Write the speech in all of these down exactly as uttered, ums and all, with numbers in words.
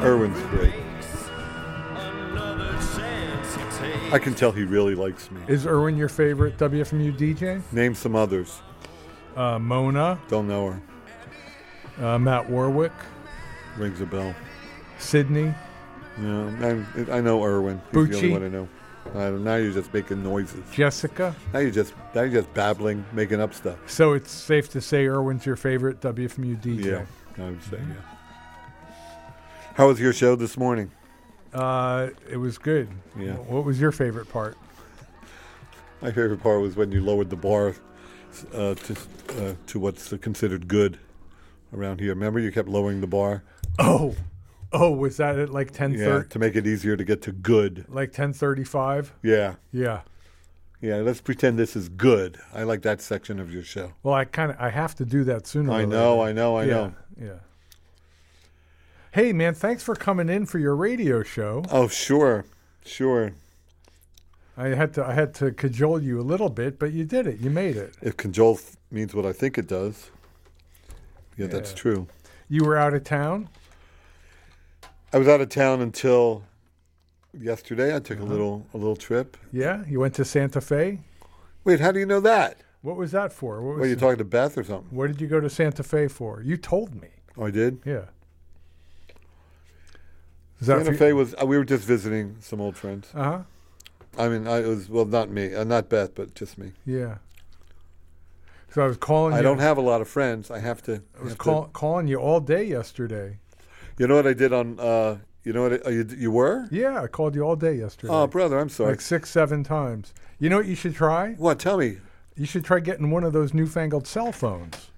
Irwin's great. I can tell he really likes me. Is Irwin your favorite W F M U D J? Name some others. Uh, Mona. Don't know her. Uh, Matt Warwick. Rings a bell. Sydney. Yeah, I, I know Irwin. He's Bucci. the only one I know. I don't, now you're just making noises. Jessica. Now you're just now you're just babbling, making up stuff. So it's safe to say Irwin's your favorite W F M U D J? Yeah, I would say yeah. How was your show this morning? Uh, it was good. Yeah. What was your favorite part? My favorite part was when you lowered the bar uh, to uh, to what's considered good around here. Remember, you kept lowering the bar. Oh, oh, was that at like ten thirty? Yeah, to make it easier to get to good. Like ten thirty-five? Yeah. Yeah. Yeah, let's pretend this is good. I like that section of your show. Well, I kind of I have to do that sooner. I or know, later. I know, I yeah, know. Yeah. Hey, man, thanks for coming in for your radio show. Oh, sure, sure. I had to I had to cajole you a little bit, but you did it. You made it. If cajole means what I think it does, yeah, Yeah. that's true. You were out of town? I was out of town until yesterday. I took Uh-huh. a little a little trip. Yeah? You went to Santa Fe? Wait, how do you know that? What was that for? What was Were you talking to Beth or something? What did you go to Santa Fe for? You told me. Oh, I did? Yeah. Is that Santa for- Fe was, uh, we were just visiting some old friends. Uh-huh. I mean, I it was, well, not me, uh, not Beth, but just me. Yeah. So I was calling I you. don't have a lot of friends. I have to. I was have call, to- calling you all day yesterday. You know what I did on, uh, you know what, I, uh, you, you were? Yeah, I called you all day yesterday. Oh, brother, I'm sorry. Like six, seven times. You know what you should try? What? Tell me. You should try getting one of those newfangled cell phones.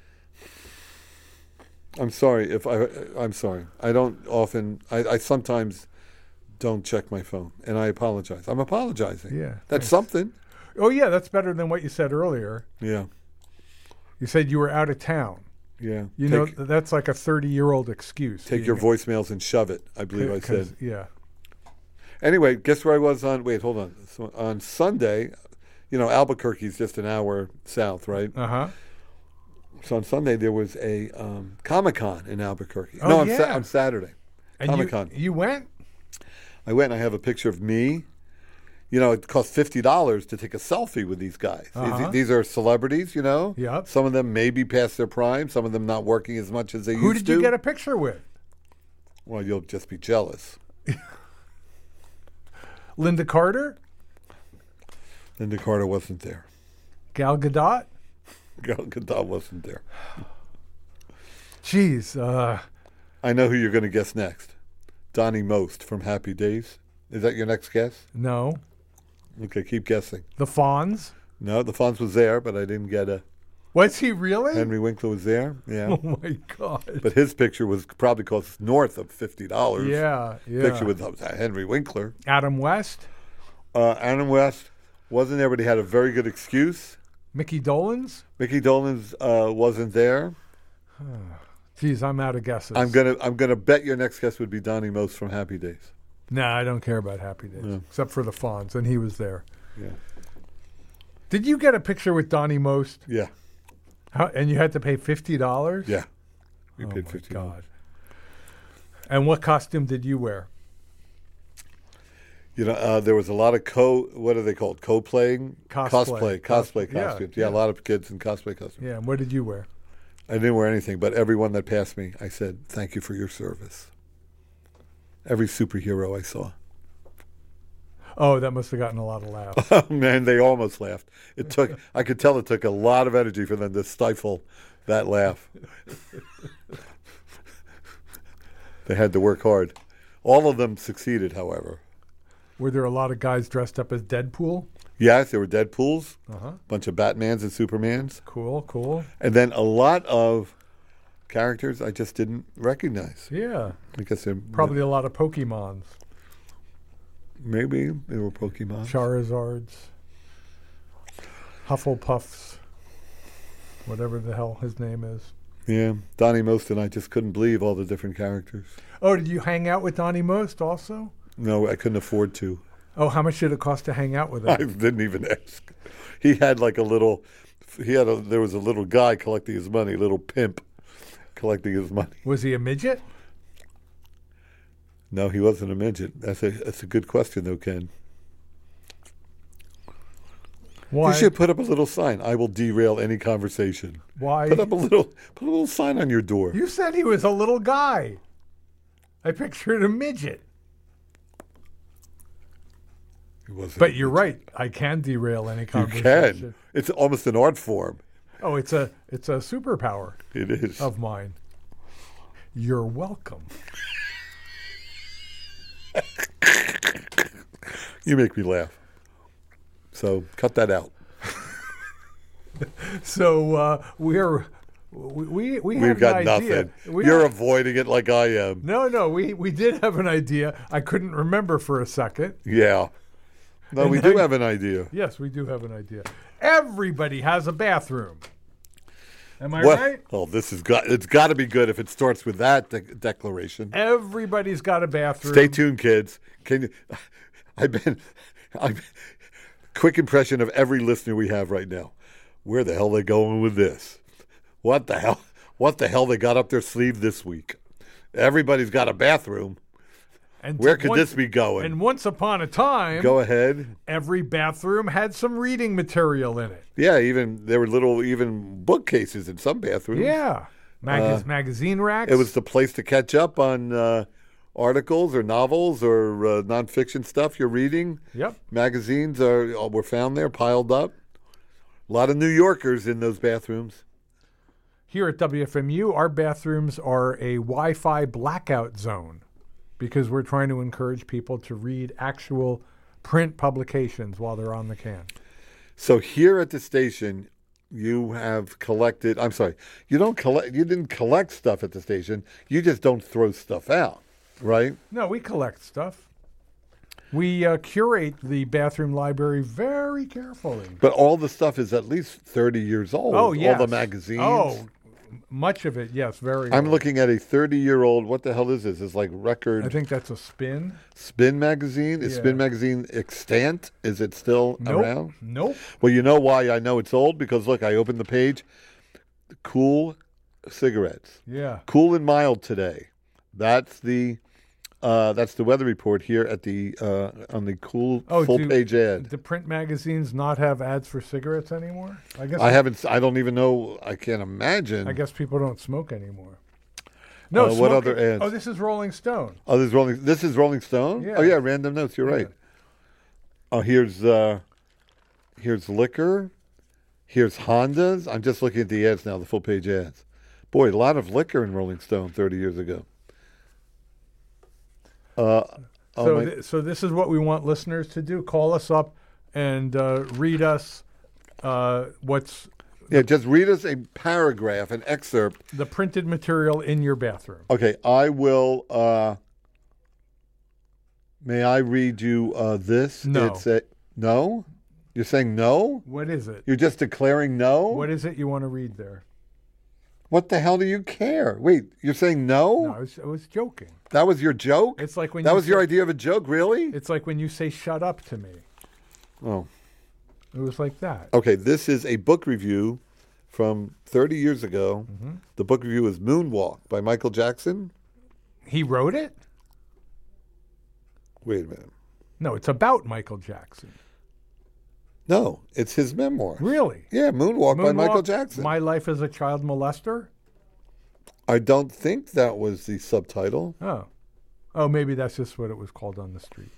I'm sorry if I, I'm sorry. I don't often, I, I sometimes don't check my phone, and I apologize. I'm apologizing. Yeah. That's something. Oh, yeah, that's better than what you said earlier. Yeah, You said you were out of town. yeah. You take, know, that's like a thirty-year-old excuse. take You your know, voicemails and shove it, I believe I 'cause- said. Yeah. Anyway, guess where I was on, wait, hold on. So on Sunday, you know, Albuquerque's just an hour south, right? Uh-huh. So on Sunday, there was a um, Comic-Con in Albuquerque. Oh, no, on, yeah. sa- on Saturday. And Comic-Con. You, you went? I went and I have a picture of me. You know, it cost fifty dollars to take a selfie with these guys. Uh-huh. These, these are celebrities, you know? Yep. Some of them maybe past their prime, some of them not working as much as they Who used did to. you get a picture with? Well, you'll just be jealous. Linda Carter? Linda Carter wasn't there. Gal Gadot? Gal Gadot wasn't there. Jeez. Uh, I know who you're going to guess next. Donnie Most from Happy Days. Is that your next guess? no. Okay, keep guessing. The Fonz? No, the Fonz was there, but I didn't get a. Was he really? Henry Winkler was there, yeah. Oh, my God. But his picture was probably cost north of fifty dollars. Yeah, yeah. Picture with uh, Henry Winkler. Adam West? Uh, Adam West wasn't there, but he had a very good excuse. Mickey Dolenz? Mickey Dolenz uh, wasn't there. Jeez, I'm out of guesses. I'm gonna I'm gonna bet your next guess would be Donnie Most from Happy Days. Nah, I don't care about Happy Days, Yeah. except for the Fonz, and he was there. Yeah, Did you get a picture with Donnie Most? yeah, How, and you had to pay fifty dollars? yeah. We Oh, paid my fifty. God. And what costume did you wear? You know, uh, there was a lot of co. What are they called? Co-playing, Cosplay. cosplay, cosplay Yeah, costumes. Yeah, yeah. a lot of kids in cosplay costumes. Yeah, and what did you wear? I didn't wear anything, but everyone that passed me, I said, "Thank you for your service." Every superhero I saw. Oh, that must have gotten a lot of laughs. Oh, man, they almost laughed. It took. I could tell it took a lot of energy for them to stifle that laugh. They had to work hard. All of them succeeded, however. Were there a lot of guys dressed up as Deadpool? Yes, there were Deadpools, Uh-huh. a bunch of Batmans and Supermans, Cool, cool. and then a lot of characters I just didn't recognize. Yeah. I guess they're Probably a lot of Pokemons. maybe they were Pokemon. Charizards. Hufflepuffs. Whatever the hell his name is. Yeah, Donnie Most and I just couldn't believe all the different characters. Oh, did you hang out with Donnie Most also? No, I couldn't afford to. Oh, how much did it cost to hang out with I him? didn't even ask. He had like a little. He had a. There was a little guy collecting his money, a little pimp collecting his money. Was he a midget? No, he wasn't a midget. That's a that's a good question, though, Ken. Why? You should put up a little sign. I will derail any conversation. Why? Put up a little put a little sign on your door. You said he was a little guy. I pictured a midget. He wasn't But a you're midget. right. I can derail any You conversation. can. It's almost an art form. Oh, it's a it's a superpower It is. of mine. You're welcome. You make me laugh. So cut that out. So uh, we're we we, we We've have got an idea. nothing. We You're have- avoiding it like I am. no, no. We we did have an idea. I couldn't remember for a second. Yeah. No, And we do then- have an idea. Yes, we do have an idea. Everybody has a bathroom. Am I What? right? Oh, this is got. It's got to be good if it starts with that de- declaration. Everybody's got a bathroom. Stay tuned, kids. Can you? I've been. I've. Quick impression of every listener we have right now. Where the hell are they going with this? What the hell? What the hell they got up their sleeve this week? Everybody's got a bathroom. And Where could once- this be going? And once upon a time, Go ahead. every bathroom had some reading material in it. Yeah, even there were little even bookcases in some bathrooms. Yeah. Mag- magazine racks. It was the place to catch up on uh, articles or novels or uh, nonfiction stuff you're reading. Yep. Magazines are uh, were found there, piled up. A lot of New Yorkers in those bathrooms. Here at W F M U, our bathrooms are a Wi-Fi blackout zone because we're trying to encourage people to read actual print publications while they're on the can. So here at the station, you have collected. I'm sorry, you don't collect. You didn't collect stuff at the station. You just don't throw stuff out, right? No, we collect stuff. We uh, curate the bathroom library very carefully. But all the stuff is at least thirty years old. Oh, yes. All the magazines. Oh, much of it, yes, very I'm old. looking at a thirty-year-old. What the hell is this? It's like record. I think that's a spin. Spin magazine? Is Yeah. Spin magazine extant? Is it still Nope. around? Nope. Well, you know why I know it's old? Because look, I opened the page. Cool cigarettes. Yeah. Cool and mild today. That's the uh, that's the weather report here at the uh, on the Cool Oh, full do- page ad. Do print magazines not have ads for cigarettes anymore? I guess I haven't. I don't even know. I can't imagine. I guess people don't smoke anymore. No, Uh, what smoking- other ads? Oh, this is Rolling Stone. Oh, this is Rolling. This is Rolling Stone. Yeah. Oh yeah, random notes. You're Yeah. right. Oh, here's uh, here's liquor. Here's Hondas. I'm just looking at the ads now, the full page ads. Boy, a lot of liquor in Rolling Stone thirty years ago. Uh, oh So, my- th- so this is what we want listeners to do. Call us up and uh, read us uh, what's yeah, just read us a paragraph, an excerpt. the printed material in your bathroom. Okay, I will. Uh, may I read you uh, this? No. It's a, no? You're saying no? What is it? You're just declaring no? What is it you want to read there? What the hell do you care? Wait, you're saying no? No, I was, I was joking. That was your joke? It's like when that you was your say- idea of a joke, really? It's like when you say "shut up" to me. Oh. It was like that. Okay, this is a book review from thirty years ago. Mm-hmm. The book review is Moonwalk by Michael Jackson. He wrote it? Wait a minute. No, it's about Michael Jackson. No, it's his memoir. Really? Yeah, Moonwalk, by Michael Moonwalk, Jackson. My Life as a Child Molester? I don't think that was the subtitle. Oh. Oh, maybe that's just what it was called on the street.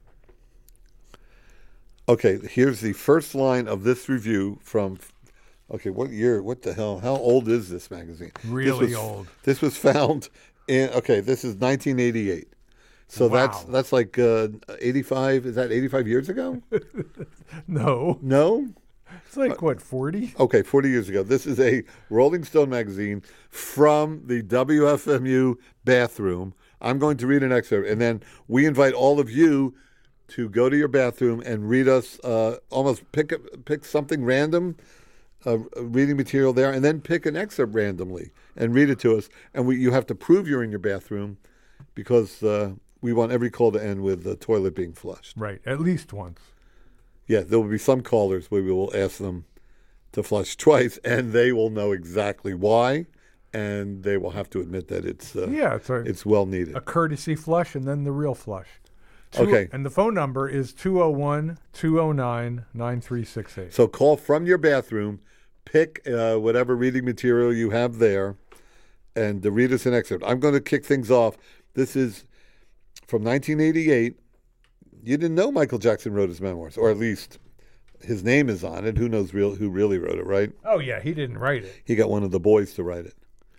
Okay, here's the first line of this review from. Okay, what year? What the hell? How old is this magazine? Really this was, old. This was found in. Okay, this is nineteen eighty-eight. So that's Wow. that's like uh, eighty-five. Is that eighty-five years ago? No. No. It's like, what, forty? Okay, forty years ago. This is a Rolling Stone magazine from the W F M U bathroom. I'm going to read an excerpt, and then we invite all of you to go to your bathroom and read us. Uh, almost pick a, pick something random, uh, reading material there, and then pick an excerpt randomly and read it to us. And we, you have to prove you're in your bathroom, because uh, we want every call to end with the toilet being flushed. Right, at least once. Yeah, there will be some callers where we will ask them to flush twice, and they will know exactly why and they will have to admit that it's uh, Yeah, it's a, it's well needed. a courtesy flush and then the real flush. Two, Okay. And the phone number is two oh one, two oh nine, nine three six eight. So call from your bathroom, pick uh, whatever reading material you have there, and uh, read us an excerpt. I'm going to kick things off. This is from nineteen eighty-eight. You didn't know Michael Jackson wrote his memoirs, or at least his name is on it. Who knows real who really wrote it, right? Oh, yeah, he didn't write it. He got one of the boys to write it.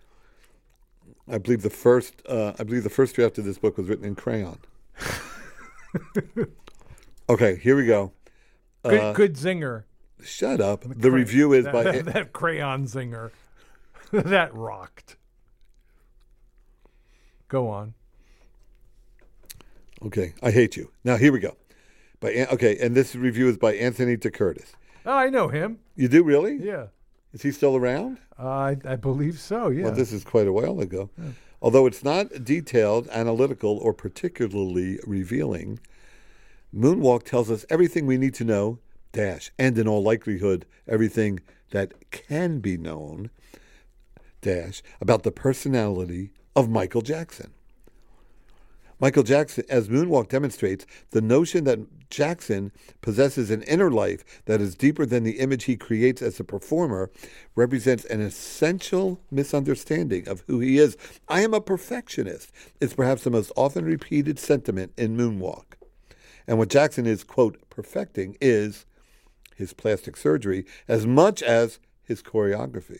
I believe the first uh, I believe the first draft of this book was written in crayon. Okay, here we go. Good, Uh, good zinger. Shut up. The, Cray- review is that, by that, that crayon zinger. That rocked. Go on. Okay, I hate you. Now here we go. By An- okay, and this review is by Anthony DeCurtis. Oh, I know him. You do really? Yeah. Is he still around? Uh, I, I believe so, yeah. Well, this is quite a while ago. Although it's not detailed, analytical, or particularly revealing, Moonwalk tells us everything we need to know, dash, and in all likelihood, everything that can be known, dash, about the personality of Michael Jackson. Michael Jackson, as Moonwalk demonstrates, the notion that Jackson possesses an inner life that is deeper than the image he creates as a performer represents an essential misunderstanding of who he is. I am a perfectionist is perhaps the most often repeated sentiment in Moonwalk. And what Jackson is, quote, perfecting is his plastic surgery as much as his choreography.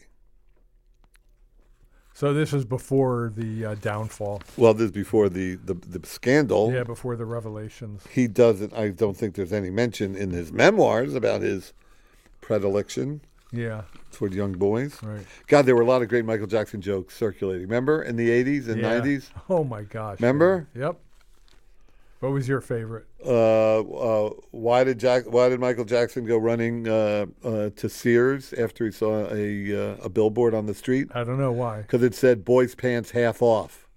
So this is before the uh, downfall. Well, this is before the, the, the scandal. Yeah, before the revelations. He doesn't, I don't think there's any mention in his memoirs about his predilection Yeah, toward young boys. right. God, there were a lot of great Michael Jackson jokes circulating. Remember in the eighties and Yeah. nineties? Oh, my gosh. Remember? yeah. Yep. What was your favorite? Uh, uh, why did Jack? Why did Michael Jackson go running uh, uh, to Sears after he saw a uh, a billboard on the street? I don't know why. Because it said "boys' pants half off."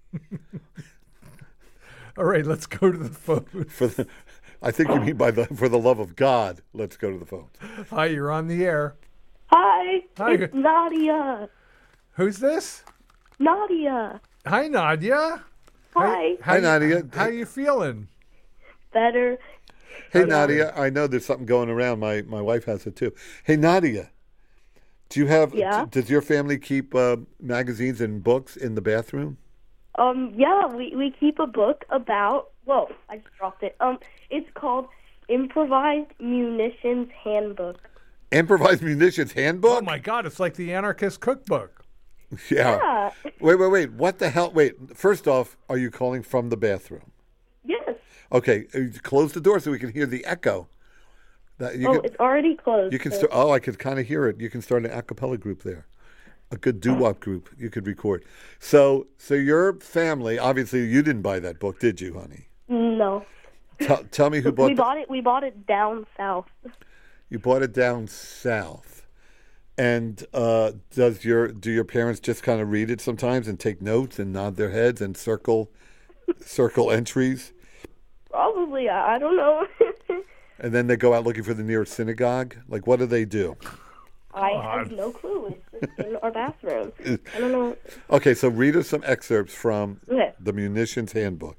All right, let's go to the phone. For the, I think you mean by the for the love of God. Let's go to the phone. Hi, you're on the air. Hi, Hi. it's Nadia. Who's this? Nadia. Hi, Nadia. Hi. Hi, you- Nadia. How you feeling? Better. Hey, Nadia. I know there's something going around. My my wife has it too. Hey, Nadia. Do you have? Yeah? Does your family keep uh, magazines and books in the bathroom? Um, yeah, we, we keep a book about, whoa, I just dropped it. Um, it's called Improvised Munitions Handbook. Improvised Munitions Handbook? Oh, my God, it's like the Anarchist Cookbook. Yeah. Yeah. Wait, wait, wait. What the hell? Wait. First off, are you calling from the bathroom? Yes. Okay. uh, Close the door so we can hear the echo. That you Oh, can, it's already closed. you can so- start. Oh, I could kind of hear it. You can start an a cappella group there, a good doo-wop group. You could record. So, so your family. Obviously, you didn't buy that book, did you, honey? No. Tell, tell me who bought. We the- bought it, we bought it down south. You bought it down south. And uh, does your do your parents just kind of read it sometimes and take notes and nod their heads and circle circle entries, Probably, I, I don't know. and then they go out looking for the nearest synagogue? Like, what do they do? I have no clue. It's just in our bathroom. I don't know. Okay, so read us some excerpts from Okay. the Munitions Handbook.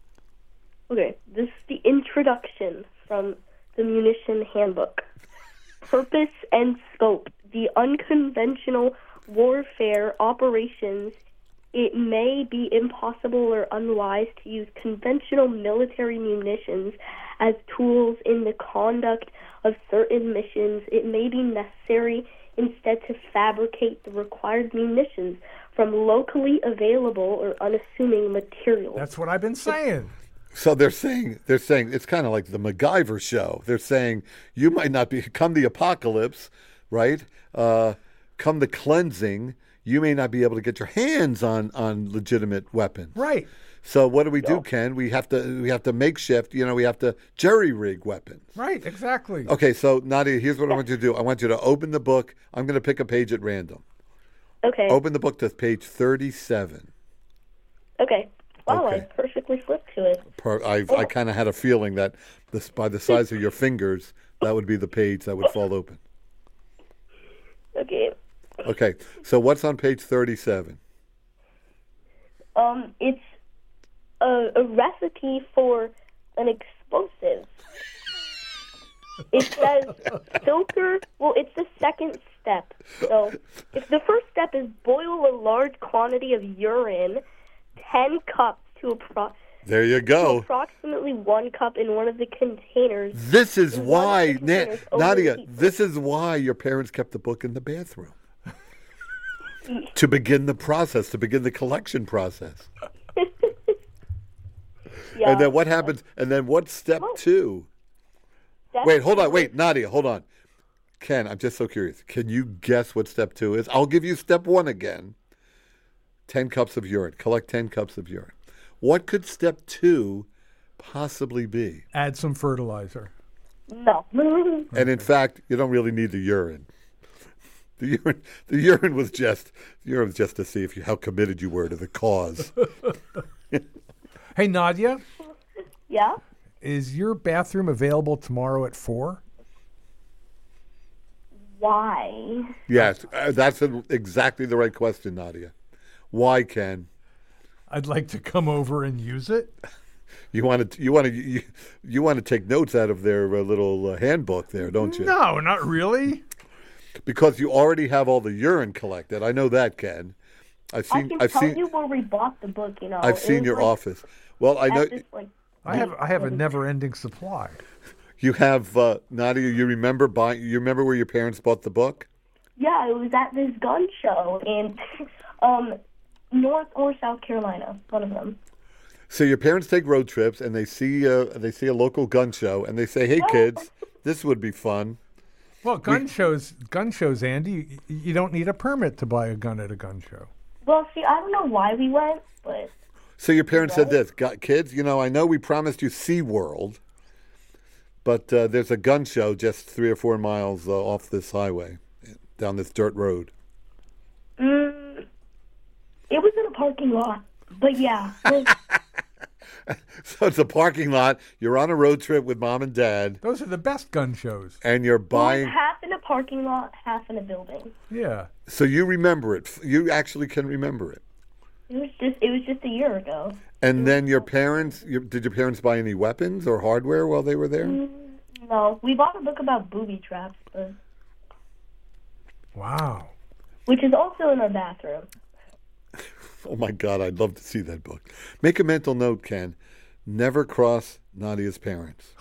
Okay, this is the introduction from the Munition Handbook. Purpose and scope. The unconventional warfare operations. It may be impossible or unwise to use conventional military munitions as tools in the conduct of certain missions. It may be necessary instead to fabricate the required munitions from locally available or unassuming materials. That's what I've been saying. So they're saying they're saying it's kind of like the MacGyver show. They're saying you might not be come the apocalypse, right? Uh, come the cleansing, you may not be able to get your hands on on legitimate weapons. Right. So what do we do, Ken? We have to we have to makeshift. You know, we have to jerry rig weapons. Right, exactly. Okay, so Nadia, here's what I want you to do. I want you to open the book. I'm going to pick a page at random. Okay. Open the book to page thirty-seven. Okay. Wow, Okay. I perfectly flipped to it. Per, I I kind of had a feeling that this by the size of your fingers, that would be the page that would fall open. Okay. Okay, so what's on page thirty-seven? Um, it's a, a recipe for an explosive. It says filter. Well, it's the second step. So, if the first step is boil a large quantity of urine, ten cups to, appro- There you to go. approximately one cup in one of the containers. This is in one of why, the Na- containers over Nadia, the heat. this is why your parents kept the book in the bathroom. To begin the process, to begin the collection process. Yeah. And then what happens? And then what's step two? Step Wait, hold on. two Wait, Nadia, hold on. Ken, I'm just so curious. Can you guess what step two is? I'll give you step one again. ten cups of urine. Collect ten cups of urine. What could step two possibly be? Add some fertilizer. No. And in fact, you don't really need the urine. The urine, the urine was just the urine was just to see if you how committed you were to the cause. Hey, Nadia, Yeah? is your bathroom available tomorrow at four? Why? Yes, uh, that's a, exactly the right question, Nadia. Why, Ken? I'd like to come over and use it. You want to you want to you, you want to take notes out of their uh, little uh, handbook there, don't you? No, not really. Because you already have all the urine collected. I know that, Ken. I've I seen can I've tell seen you where we bought the book, you know. I've It seen was your like office. Well, I know at this, like, I have I have a never-ending supply. you have uh, Nadia. You remember buying? You remember where your parents bought the book? Yeah, it was at this gun show in um, North or South Carolina, one of them. So your parents take road trips and they see uh, they see a local gun show and they say, "Hey kids, this would be fun." Well, gun shows, gun shows, Andy. You, you don't need a permit to buy a gun at a gun show. Well, see, I don't know why we went, but So your parents said this, "Got kids, you know, I know we promised you SeaWorld, but uh, there's a gun show just three or four miles uh, off this highway, down this dirt road." mm, it was in a parking lot. But yeah, well, So it's a parking lot. You're on a road trip with mom and dad, Those are the best gun shows. and you're it was buying. half in a parking lot, half in a building. Yeah. So you remember it. You actually can remember it. It was just it was just a year ago. And then your parents, your, did your parents buy any weapons or hardware while they were there? No, we bought a book about booby traps, but, Wow. which is also in our bathroom. Oh my God, I'd love to see that book. Make a mental note, Ken. Never cross Nadia's parents.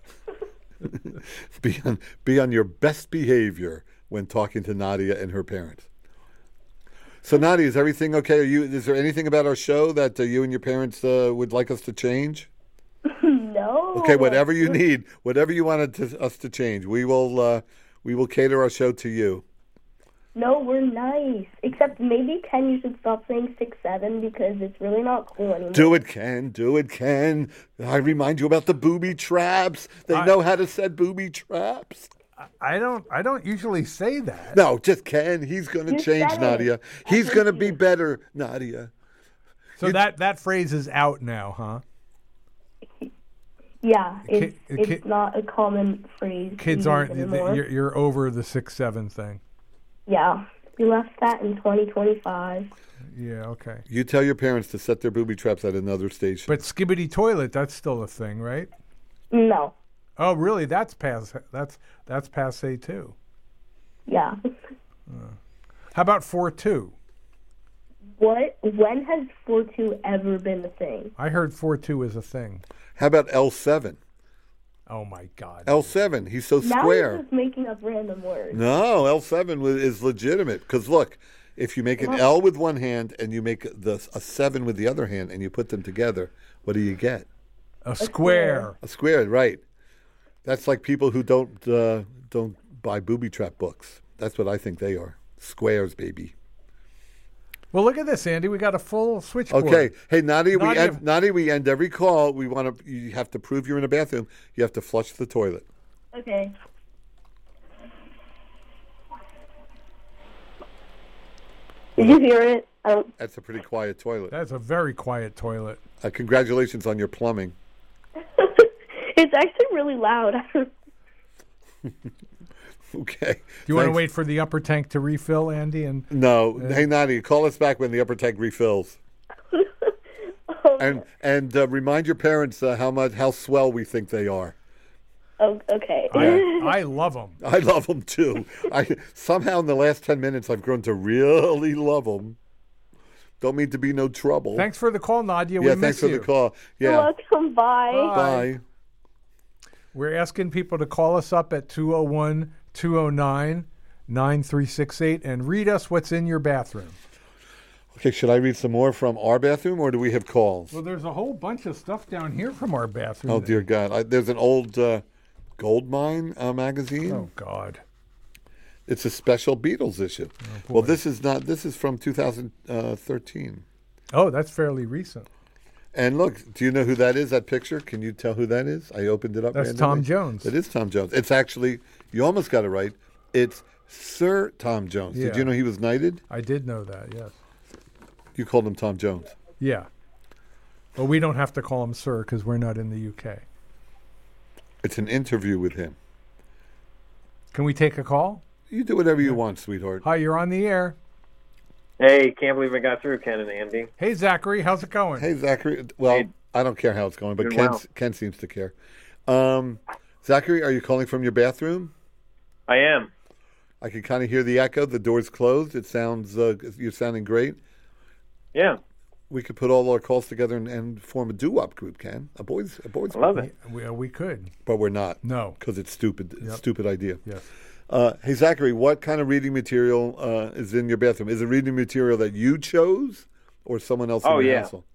be on be on your best behavior when talking to Nadia and her parents. So Nadia, is everything okay? Are you? Is there anything about our show that uh, you and your parents uh, would like us to change? No. Okay, whatever you need, whatever you wanted to, us to change, we will. Uh, we will cater our show to you. No, we're nice. Except maybe Ken, you should stop saying six seven because it's really not cool anymore. Do it, Ken. Do it, Ken. I remind you about the booby traps. They I- know how to set booby traps. I don't I don't usually say that. No, just Ken. He's going to You change, said it. Nadia. I He's hate going to be you. better, Nadia. So that, that phrase is out now, huh? Yeah, it's, Ki- it's ki- not a common phrase. we Kids use aren't anymore. you're, you're over the six seven thing. Yeah, we left that in twenty twenty-five. Yeah, okay. You tell your parents to set their booby traps at another station. But skibbity toilet, that's still a thing, right? No. Oh, really? That's pass that's that's passe too. Yeah. How about four two? What? When has four two ever been a thing? I heard four two is a thing. How about L seven? Oh my God. L seven. He's so Now square. you're just making up random words. No, L seven wa- is legitimate. Because look, if you make an L with one hand and you make the a seven with the other hand and you put them together, what do you get? A square. A square, right? That's like people who don't uh, don't buy booby trap books. That's what I think they are. Squares, baby. Well, look at this, Andy. We got a full switchboard. Okay. Hey, Nadia, we Nadia- end, Nadia, we end every call. We want to. You have to prove you're in a bathroom. You have to flush the toilet. Okay. Did you hear it? I don't. That's a pretty quiet toilet. That's a very quiet toilet. Uh, congratulations on your plumbing. It's actually really loud. Okay. Do you want to Thanks. wait for the upper tank to refill, Andy? And No. Hey, Nadia, call us back when the upper tank refills. Um, And and uh, remind your parents uh, how much how swell we think they are. oh, okay. I, I love them. I love them too. I somehow in the last ten minutes I've grown to really love them. Don't mean to be no trouble. Thanks for the call, Nadia. yeah, we thanks miss for you. the call. You're Yeah, welcome. Bye. Bye. bye. We're asking people to call us up at two oh one, two oh nine, nine three six eight and read us what's in your bathroom. Okay, should I read some more from our bathroom, or do we have calls? Well, there's a whole bunch of stuff down here from our bathroom. Oh dear God! I, there's an old uh, Gold Mine uh, magazine. Oh, God. It's a special Beatles issue. well, this is not. This is from two thousand thirteen. Oh, that's fairly recent. And look, do you know who that is? That picture? Can you tell who that is? I opened it up. That's randomly. Tom Jones. It is Tom Jones. It's actually. You almost got it right. It's Sir Tom Jones. Did Yeah. you know he was knighted? I did know that, yes. You called him Tom Jones. Yeah. But we don't have to call him sir because we're not in the U K. It's an interview with him. Can we take a call? You do whatever you want, sweetheart. Hi, you're on the air. Hey, can't believe I got through, Ken and Andy. Hey, Zachary, how's it going? Hey, Zachary. Well, Hey. I don't care how it's going, but Doing Ken, well. Ken seems to care. Um, Zachary, are you calling from your bathroom? I am. I can kind of hear the echo. The door's closed. It sounds uh, you're sounding great. Yeah, We could put all our calls together and, and form a doo-wop group, Ken. A boys, a boys. I love group. it. We, uh, we could. But we're not. No. because it's stupid. It's a Yep. stupid idea. Yes. Uh, hey, Zachary, what kind of reading material uh, is in your bathroom? Is it reading material that you chose, or someone else Oh, in your yeah. household?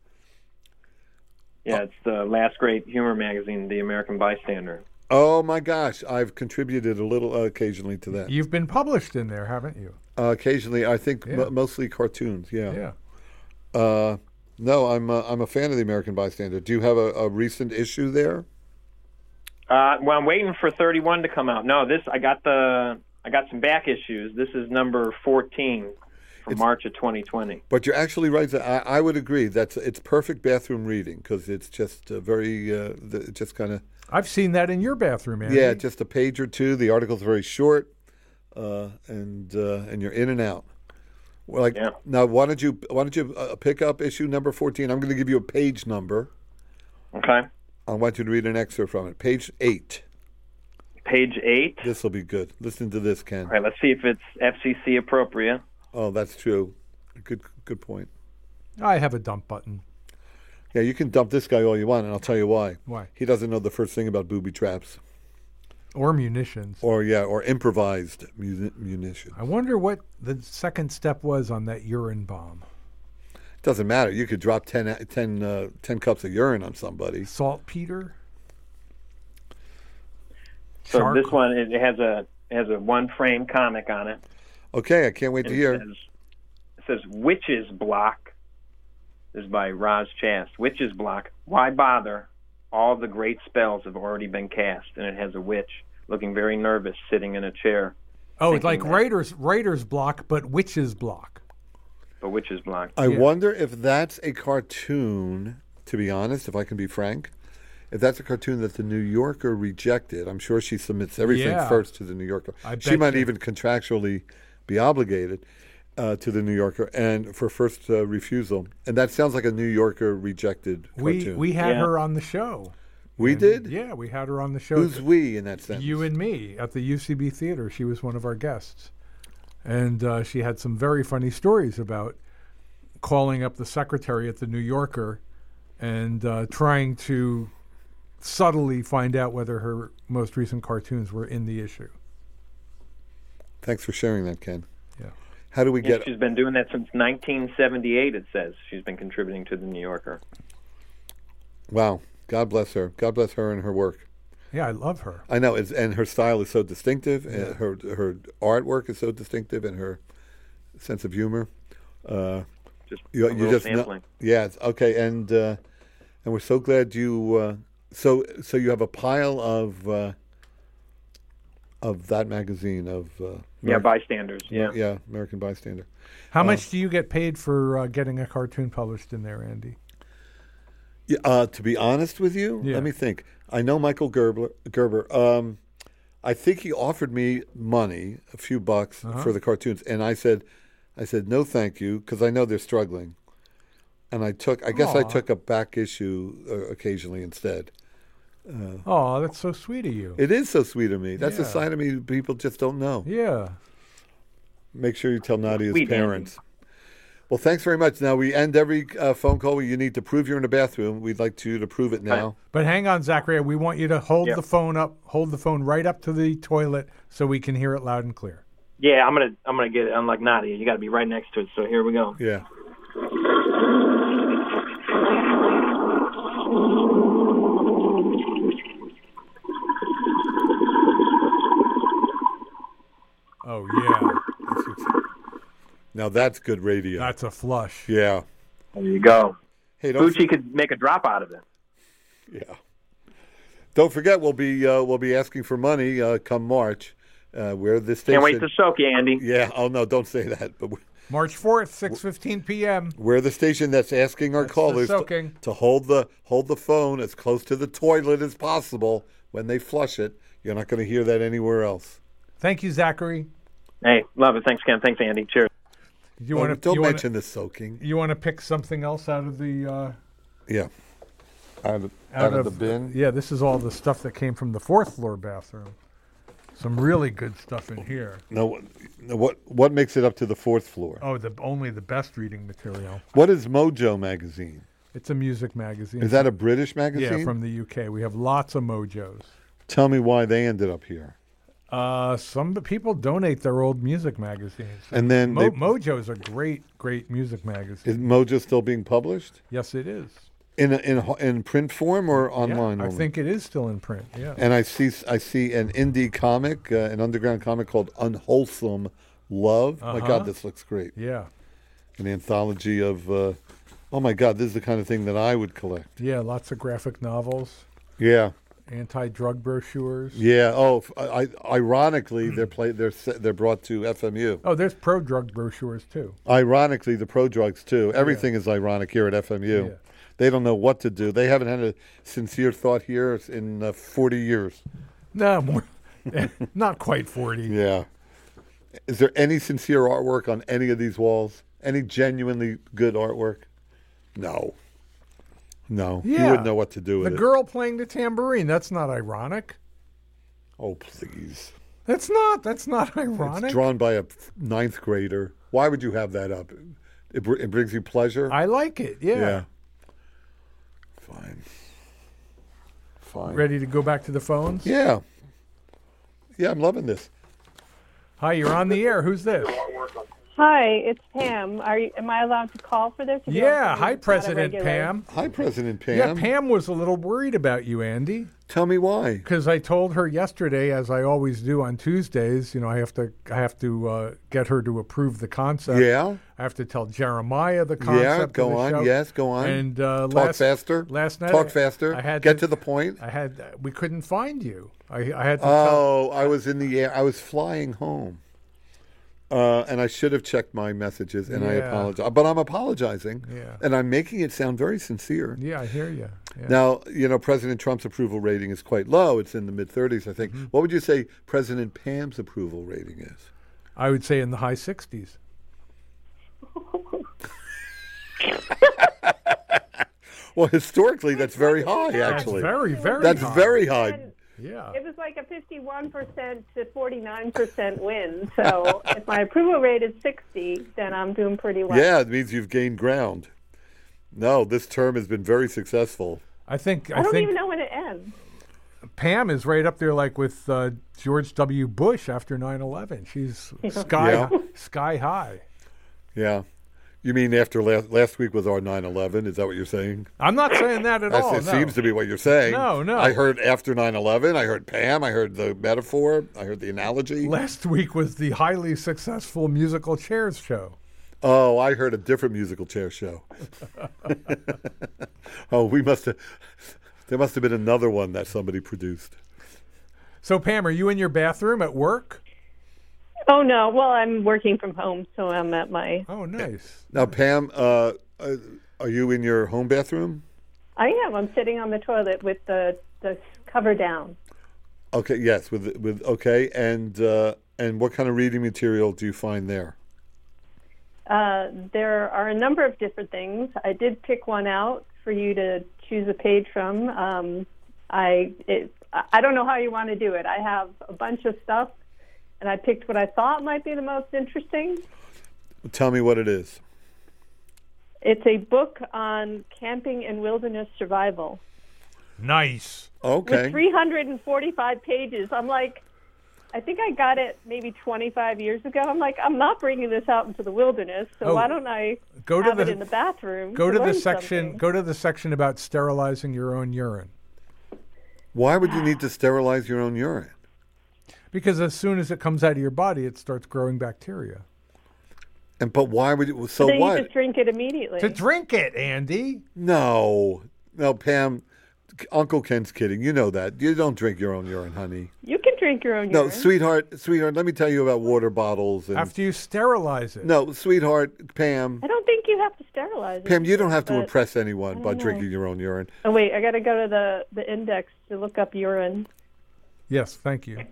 Yeah, it's the last great humor magazine, The American Bystander. Oh my gosh, I've contributed a little uh, occasionally to that. You've been published in there, haven't you? Uh, occasionally, I think Yeah. mo mostly cartoons. Yeah. Yeah. Uh, no, I'm uh, I'm a fan of the American Bystander. Do you have a, a recent issue there? Uh, well, I'm waiting for thirty-one to come out. No, this I got the I got some back issues. This is number fourteen from It's- March of twenty twenty. But you're actually right. that I, I would agree that's it's perfect bathroom reading because it's just uh, very uh, the, it just kind of I've seen that in your bathroom, Andy. yeah, just a page or two. The article's very short, uh, and uh, and you're in and out. Well, like Yeah. now, why don't you why don't you uh, pick up issue number fourteen? I'm going to give you a page number. Okay, I want you to read an excerpt from it. Page eight. page eight. This will be good. Listen to this, Ken. All right, let's see if it's F C C appropriate. Oh, that's true. Good, good point. I have a dump button. Yeah, you can dump this guy all you want, and I'll tell you why. Why? He doesn't know the first thing about booby traps, Or munitions. or yeah, or improvised muni- munitions. I wonder what the second step was on that urine bomb. Doesn't matter. You could drop ten, ten, uh, ten cups of urine on somebody. Saltpeter? So Shark? this one it has a it has a one frame comic on it. Okay, I can't wait to It hear. says, it says Witch's Block. This is by Roz Chast. Witch's Block. Why bother? All the great spells have already been cast. And it has a witch looking very nervous sitting in a chair. Oh, it's like thinking that. Raiders Raiders block, but Witch's block. But Witch's Block. I Yeah. wonder if that's a cartoon, to be honest, if I can be frank, if that's a cartoon that the New Yorker rejected. I'm sure she submits everything Yeah. first to the New Yorker. I She bet might you. even contractually be obligated uh, to the New Yorker and for first uh, refusal. And that sounds like a New Yorker rejected We cartoon. we had Yeah. her on the show. We And- did? Yeah, we had her on the show. Who's we in that sense? You and me at the U C B Theater. She was one of our guests. And uh, she had some very funny stories about calling up the secretary at the New Yorker and uh, trying to subtly find out whether her most recent cartoons were in the issue. Thanks for sharing that, Ken. Yeah. How do we Yeah, get... she's been doing that since nineteen seventy-eight, it says. She's been contributing to the New Yorker. Wow. God bless her. God bless her and her work. Yeah, I love her. I know, it's, and her style is so distinctive. Yeah. And her her artwork is so distinctive, and her sense of humor. Uh, Just you, a you little just know, sampling. yeah. It's, okay, and uh, and we're so glad you. Uh, so so you have a pile of uh, of that magazine of uh, Yeah, Ameri- bystanders. Yeah. yeah American Bystander. How Uh, much do you get paid for uh, getting a cartoon published in there, Andy? Yeah, uh, to be honest with you, Yeah. let me think. I know Michael Gerber. Gerber. Um, I think he offered me money, a few bucks Uh-huh. for the cartoons, and I said, I said no, thank you, because I know they're struggling. And I took, I guess I Aw. took a back issue uh, occasionally instead. Oh, that's so sweet of you. It is so sweet of me. That's a Yeah. side of me people just don't know. Yeah. Make sure you tell Nadia's Sweet, parents. Well, thanks very much. Now, we end every uh, phone call where you need to prove you're in the bathroom. We'd like you to prove it now. But hang on, Zachary. We want you to hold Yeah. the phone up, hold the phone right up to the toilet so we can hear it loud and clear. Yeah, I'm gonna I'm gonna get it. Unlike Nadia, you got to be right next to it. So here we go. Yeah. Oh, yeah. Now, that's good radio. That's a flush. yeah. There you go. Hey, don't Bucci could make a drop out of it. Yeah. Don't forget, we'll be uh, we'll be asking for money uh, come March. Uh, we're the station. Can't wait to soak you, Andy. Yeah. Oh no, don't say that. But we're, March fourth, six fifteen p.m. we're the station that's asking our That's the callers to, soaking. to hold the hold the phone as close to the toilet as possible when they flush it. You're not going to hear that anywhere else. Thank you, Zachary. Hey, love it. Thanks, Ken. Thanks, Andy. Cheers. You Oh, want to don't you wanna, mention the soaking. You want to pick something else out of the uh, Yeah. Out of, out, out of the bin. Yeah, this is all the stuff that came from the fourth floor bathroom. Some really good stuff in here. No, no, what what makes it up to the fourth floor? Oh, the only the best reading material. What is Mojo magazine? It's a music magazine. Is that a British magazine? Yeah, from the U K. We have lots of Mojos. Tell me why they ended up here. Uh, some people donate their old music magazines. And then Mo- they, Mojo's a great, great music magazine. is Mojo still being published Yes, it is. in a, in a, in print form or online? Yeah, I only? think it is still in print. Yeah. And I see I see an indie comic, uh, an underground comic called Unwholesome Love. My Uh-huh. God, this looks great. Yeah. An anthology of. Uh, oh my God, this is the kind of thing that I would collect. Yeah. Lots of graphic novels, Yeah. anti-drug brochures. Yeah. Oh, f- I, ironically, they're play, they're se- they're brought to F M U. Oh, there's pro-drug brochures too. Ironically, the pro drugs too. Everything is ironic here at F M U. Yeah. They don't know what to do. They haven't had a sincere thought here in uh, forty years. No, more, not quite forty. Yeah. Is there any sincere artwork on any of these walls? Any genuinely good artwork? No. No. You Yeah. wouldn't know what to do The with it. girl playing the tambourine. That's not ironic. Oh, please. That's not. That's not ironic. It's drawn by a ninth grader. Why would you have that up? It, br- it brings you pleasure? I like it. Yeah. yeah. Fine. Fine. Ready to go back to the phones? Yeah. Yeah, I'm loving this. Hi, you're on the air. Who's this? Hi, it's Pam. Are you, am I allowed to call for this? If you Yeah. don't- Hi, it's not a President regular- Pam. Hi, President Pam. Yeah, Pam was a little worried about you, Andy, Tell me why. because I told her yesterday, as I always do on Tuesdays. You know, I have to, I have to uh, get her to approve the concept. Yeah? I have to tell Jeremiah the concept. Yeah, of go the on. show. Yes, go on. And uh, Talk last, faster. Last night, Talk I- faster. I had Get to, to the point. I had. We couldn't find you. I, I had to. tell, Oh, I was in the air. I was flying home. Uh, and I should have checked my messages, and I Yeah. apologize. But I'm apologizing, Yeah. and I'm making it sound very sincere. Yeah, I hear you. Yeah. Now, you know, President Trump's approval rating is quite low. It's in the mid-thirties, I think. Mm-hmm. What would you say President Pam's approval rating is? I would say in the high sixties. Well, historically, that's very high, actually. That's very, very. That's high. very high. And Yeah. It was like a fifty-one percent to forty-nine percent win. So if my approval rate is sixty, then I'm doing pretty well. Yeah, it means you've gained ground. No, this term has been very successful. I think. I I don't think even know when it ends. Pam is right up there, like with uh, George W. Bush after nine eleven. She's sky Yeah. sky high. Yeah. You mean after last, last week was our nine eleven? Is that what you're saying? I'm not saying that at That's, all. it no. seems to be what you're saying. No, no. I heard after nine eleven. I heard Pam. I heard the metaphor. I heard the analogy. Last week was the highly successful musical chairs show. Oh, I heard a different musical chair show. Oh, we must have. There must have been another one that somebody produced. So, Pam, are you in your bathroom at work? Oh, no. Well, I'm working from home, so I'm at my... Oh, nice. Now, Pam, uh, uh, are you in your home bathroom? I am. I'm sitting on the toilet with the, the cover down. Okay, yes, with with okay, and uh, and what kind of reading material do you find there? Uh, there are a number of different things. I did pick one out for you to choose a page from. Um, I it, I don't know how you want to do it. I have a bunch of stuff, and I picked what I thought might be the most interesting. Tell me what it is. It's a book on camping and wilderness survival. Nice. Okay. With three hundred forty-five pages. I'm like, I think I got it maybe twenty-five years ago. I'm like, I'm not bringing this out into the wilderness, so Oh, why don't I go to have the- it in the bathroom? Go to the learn section. something? Go to the section about sterilizing your own urine. Why would you need to sterilize your own urine? Because as soon as it comes out of your body, it starts growing bacteria. And but why would you? So then what? you just drink it immediately. To drink it, Andy. No, no, Pam. Uncle Ken's kidding. You know that. You don't drink your own urine, honey. You can drink your own No, urine. sweetheart, sweetheart. Let me tell you about water bottles. And After you sterilize it. no, sweetheart, Pam. I don't think you have to sterilize it. Pam, you don't have to but- impress anyone by don't know. drinking your own urine. Oh, wait, I got to go to the, the index to look up urine. Yes, thank you.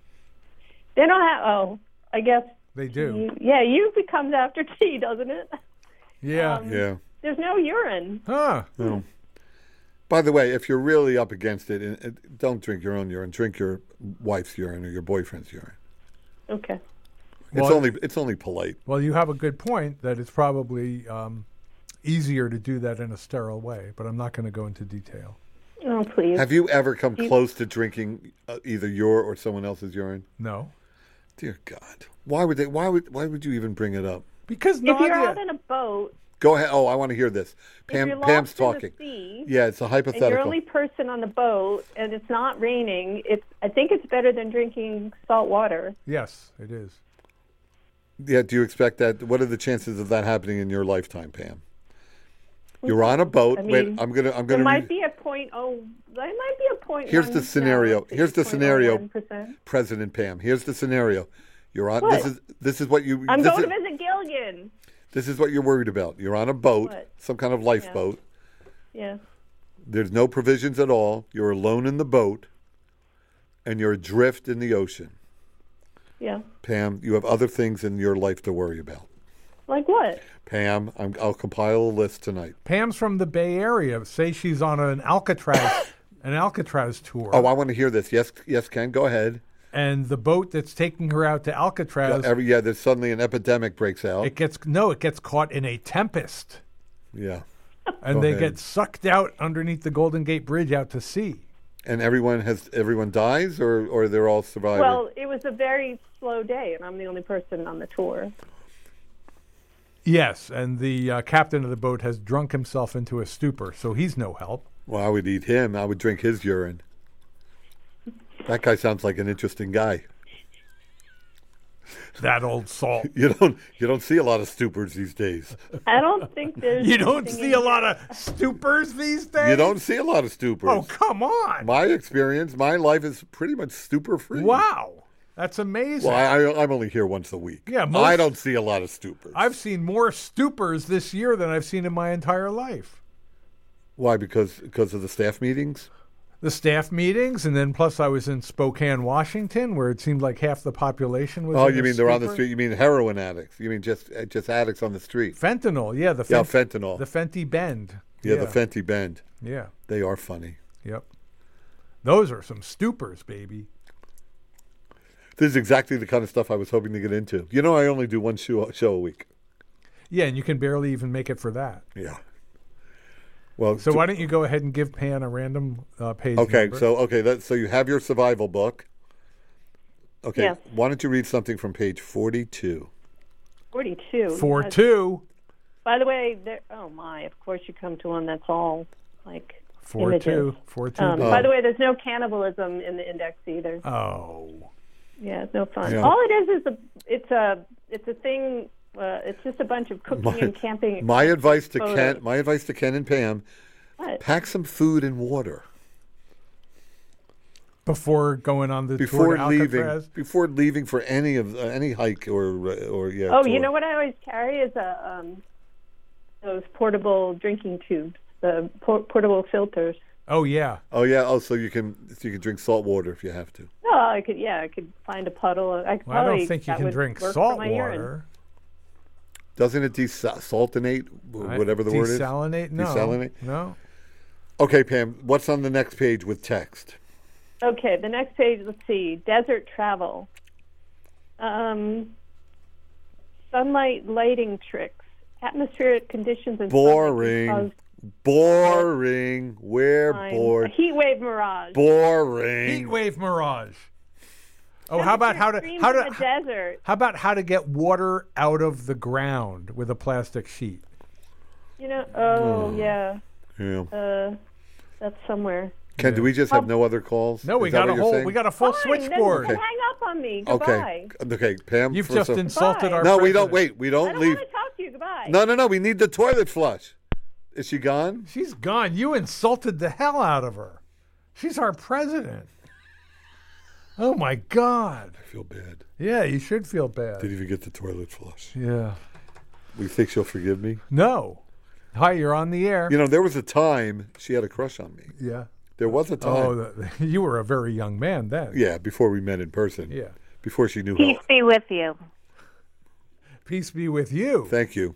They don't have, oh, I guess. They do. You, yeah, U becomes after T, doesn't it? Yeah. Um, Yeah. There's no urine. Huh. No. By the way, if you're really up against it, it- it, don't drink your own urine. Drink your wife's urine or your boyfriend's urine. Okay. It's Well- only it's only polite. Well, you have a good point that it's probably um, easier to do that in a sterile way, but I'm not going to go into detail. Oh, please. Have you ever come You- close to drinking uh, either your or someone else's urine? No. Dear God, why would they? Why would why would you even bring it up? Because if you're Nadia, out in a boat, Go ahead. Oh, I want to hear this. Pam, if you're Pam's lost in talking. the sea, Yeah, it's a and you're hypothetical. only person on the boat, and it's not raining, it's, I think it's better than drinking salt water. yes, it is. Yeah, do you expect that? What are the chances of that happening in your lifetime, Pam? You're on a boat. I Wait, mean, I'm gonna. I'm There gonna. might read- be a point oh, there might be a point. Here's one, the scenario. no, let's see, Here's the zero point oh scenario. one percent. President Pam. Here's the scenario. You're on. What? This is this is what you. I'm this going is, to visit Gilligan. This is what you're worried about. You're on a boat, What? some kind of lifeboat. Yeah. There's no provisions at all. You're alone in the boat, and you're adrift in the ocean. Yeah. Pam, you have other things in your life to worry about. Like what? Pam, I'm, I'll compile a list tonight. Pam's from the Bay Area. Say she's on an Alcatraz, an Alcatraz tour, Oh, I want to hear this. Yes, yes, Ken, go ahead. and the boat that's taking her out to Alcatraz, Every yeah, there's suddenly an epidemic breaks out. it gets no, it gets caught in a tempest, yeah, and Go they ahead. get sucked out underneath the Golden Gate Bridge out to sea. and everyone has everyone dies, or or they're all survivors. Well, it was a very slow day, and I'm the only person on the tour. Yes, and the uh, captain of the boat has drunk himself into a stupor, so he's no help. Well, I would eat him. I would drink his urine. That guy sounds like an interesting guy. That old salt. You don't you don't see a lot of stupors these days. I don't think there's. You don't anything see in a lot of stupors these days. You don't see a lot of stupors. Oh, come on! My experience, my life is pretty much stupor free. Wow, that's amazing. Well, I, I'm only here once a week. Yeah, most- I don't see a lot of stupors. I've seen more stupors this year than I've seen in my entire life. Why? Because because of the staff meetings. The staff meetings, and then plus I was in Spokane, Washington, where it seemed like half the population was. Oh, in you a mean they're on the stupor. street? You mean heroin addicts? You mean just uh, just addicts on the street? Fentanyl, yeah, the Yeah, fent- fentanyl. the Fenty Bend. yeah, the Fenty Bend. Yeah, They are funny. yep. Those are some stupors, baby. This is exactly the kind of stuff I was hoping to get into. You know, I only do one show, show a week. Yeah, and you can barely even make it for that. Yeah. Well, So t- why don't you go ahead and give Pan a random uh, page okay, number? so okay, that, so you have your survival book. Okay, Yes. why don't you read something from page forty-two? forty-two. Four Uh, two. By the way, there, oh my! Of course, you come to one that's all like Four images. two. Four two. Um, Oh. By the way, there's no cannibalism in the index either. Oh. Yeah, it's no fun. Yeah. All it is is a it's a it's a thing. Uh, it's just a bunch of cooking My- and camping. My advice to photos. Ken, my advice to Ken and Pam: What? pack some food and water Before going on the before tour to leaving. Alcatraz. Before leaving for any of uh, any hike or or yeah. Oh, tour. you know what I always carry is a um, those portable drinking tubes, the por- portable filters. Oh yeah. Oh yeah. Oh, so you can so you can drink salt water if you have to. No, I could. Yeah, I could find a puddle. I could Well, I probably. don't think you that can would drink work for salt my urine. water. Doesn't it desaltinate, whatever the word is? Desalinate? No. Desalinate? No. Okay, Pam. What's on the next page with text? Okay, the next page. Let's see. Desert travel. Um, sunlight lighting tricks. Atmospheric conditions and Boring. Boring. We're bored. A heat wave mirage. Boring. Heat wave mirage. Oh, how about how to Streams how in to the desert. how about how to get water out of the ground with a plastic sheet? You know. Oh yeah. Yeah. Uh, that's somewhere. Ken, do we just have no other calls? No, we Is that got a what you're whole saying? we got a full Fine, switchboard. Then hang up on me. Goodbye. Okay. Okay, Pam. You've for just some- insulted Goodbye. our No, we don't. president. Wait, we I don't don't leave. want to talk to you. Goodbye. No, no, no. We need the toilet flush. Is she gone? She's gone. You insulted the hell out of her. She's our president. Oh my God. I feel bad. Yeah, you should feel bad. Didn't even get the toilet flush. Yeah. We think she'll forgive me? No. Hi, you're on the air. You know, there was a time she had a crush on me. Yeah. There was a time. Oh, the, you were a very young man then. Yeah, before we met in person. Yeah. Before she knew Peace how. be with you. Peace be with you. Thank you.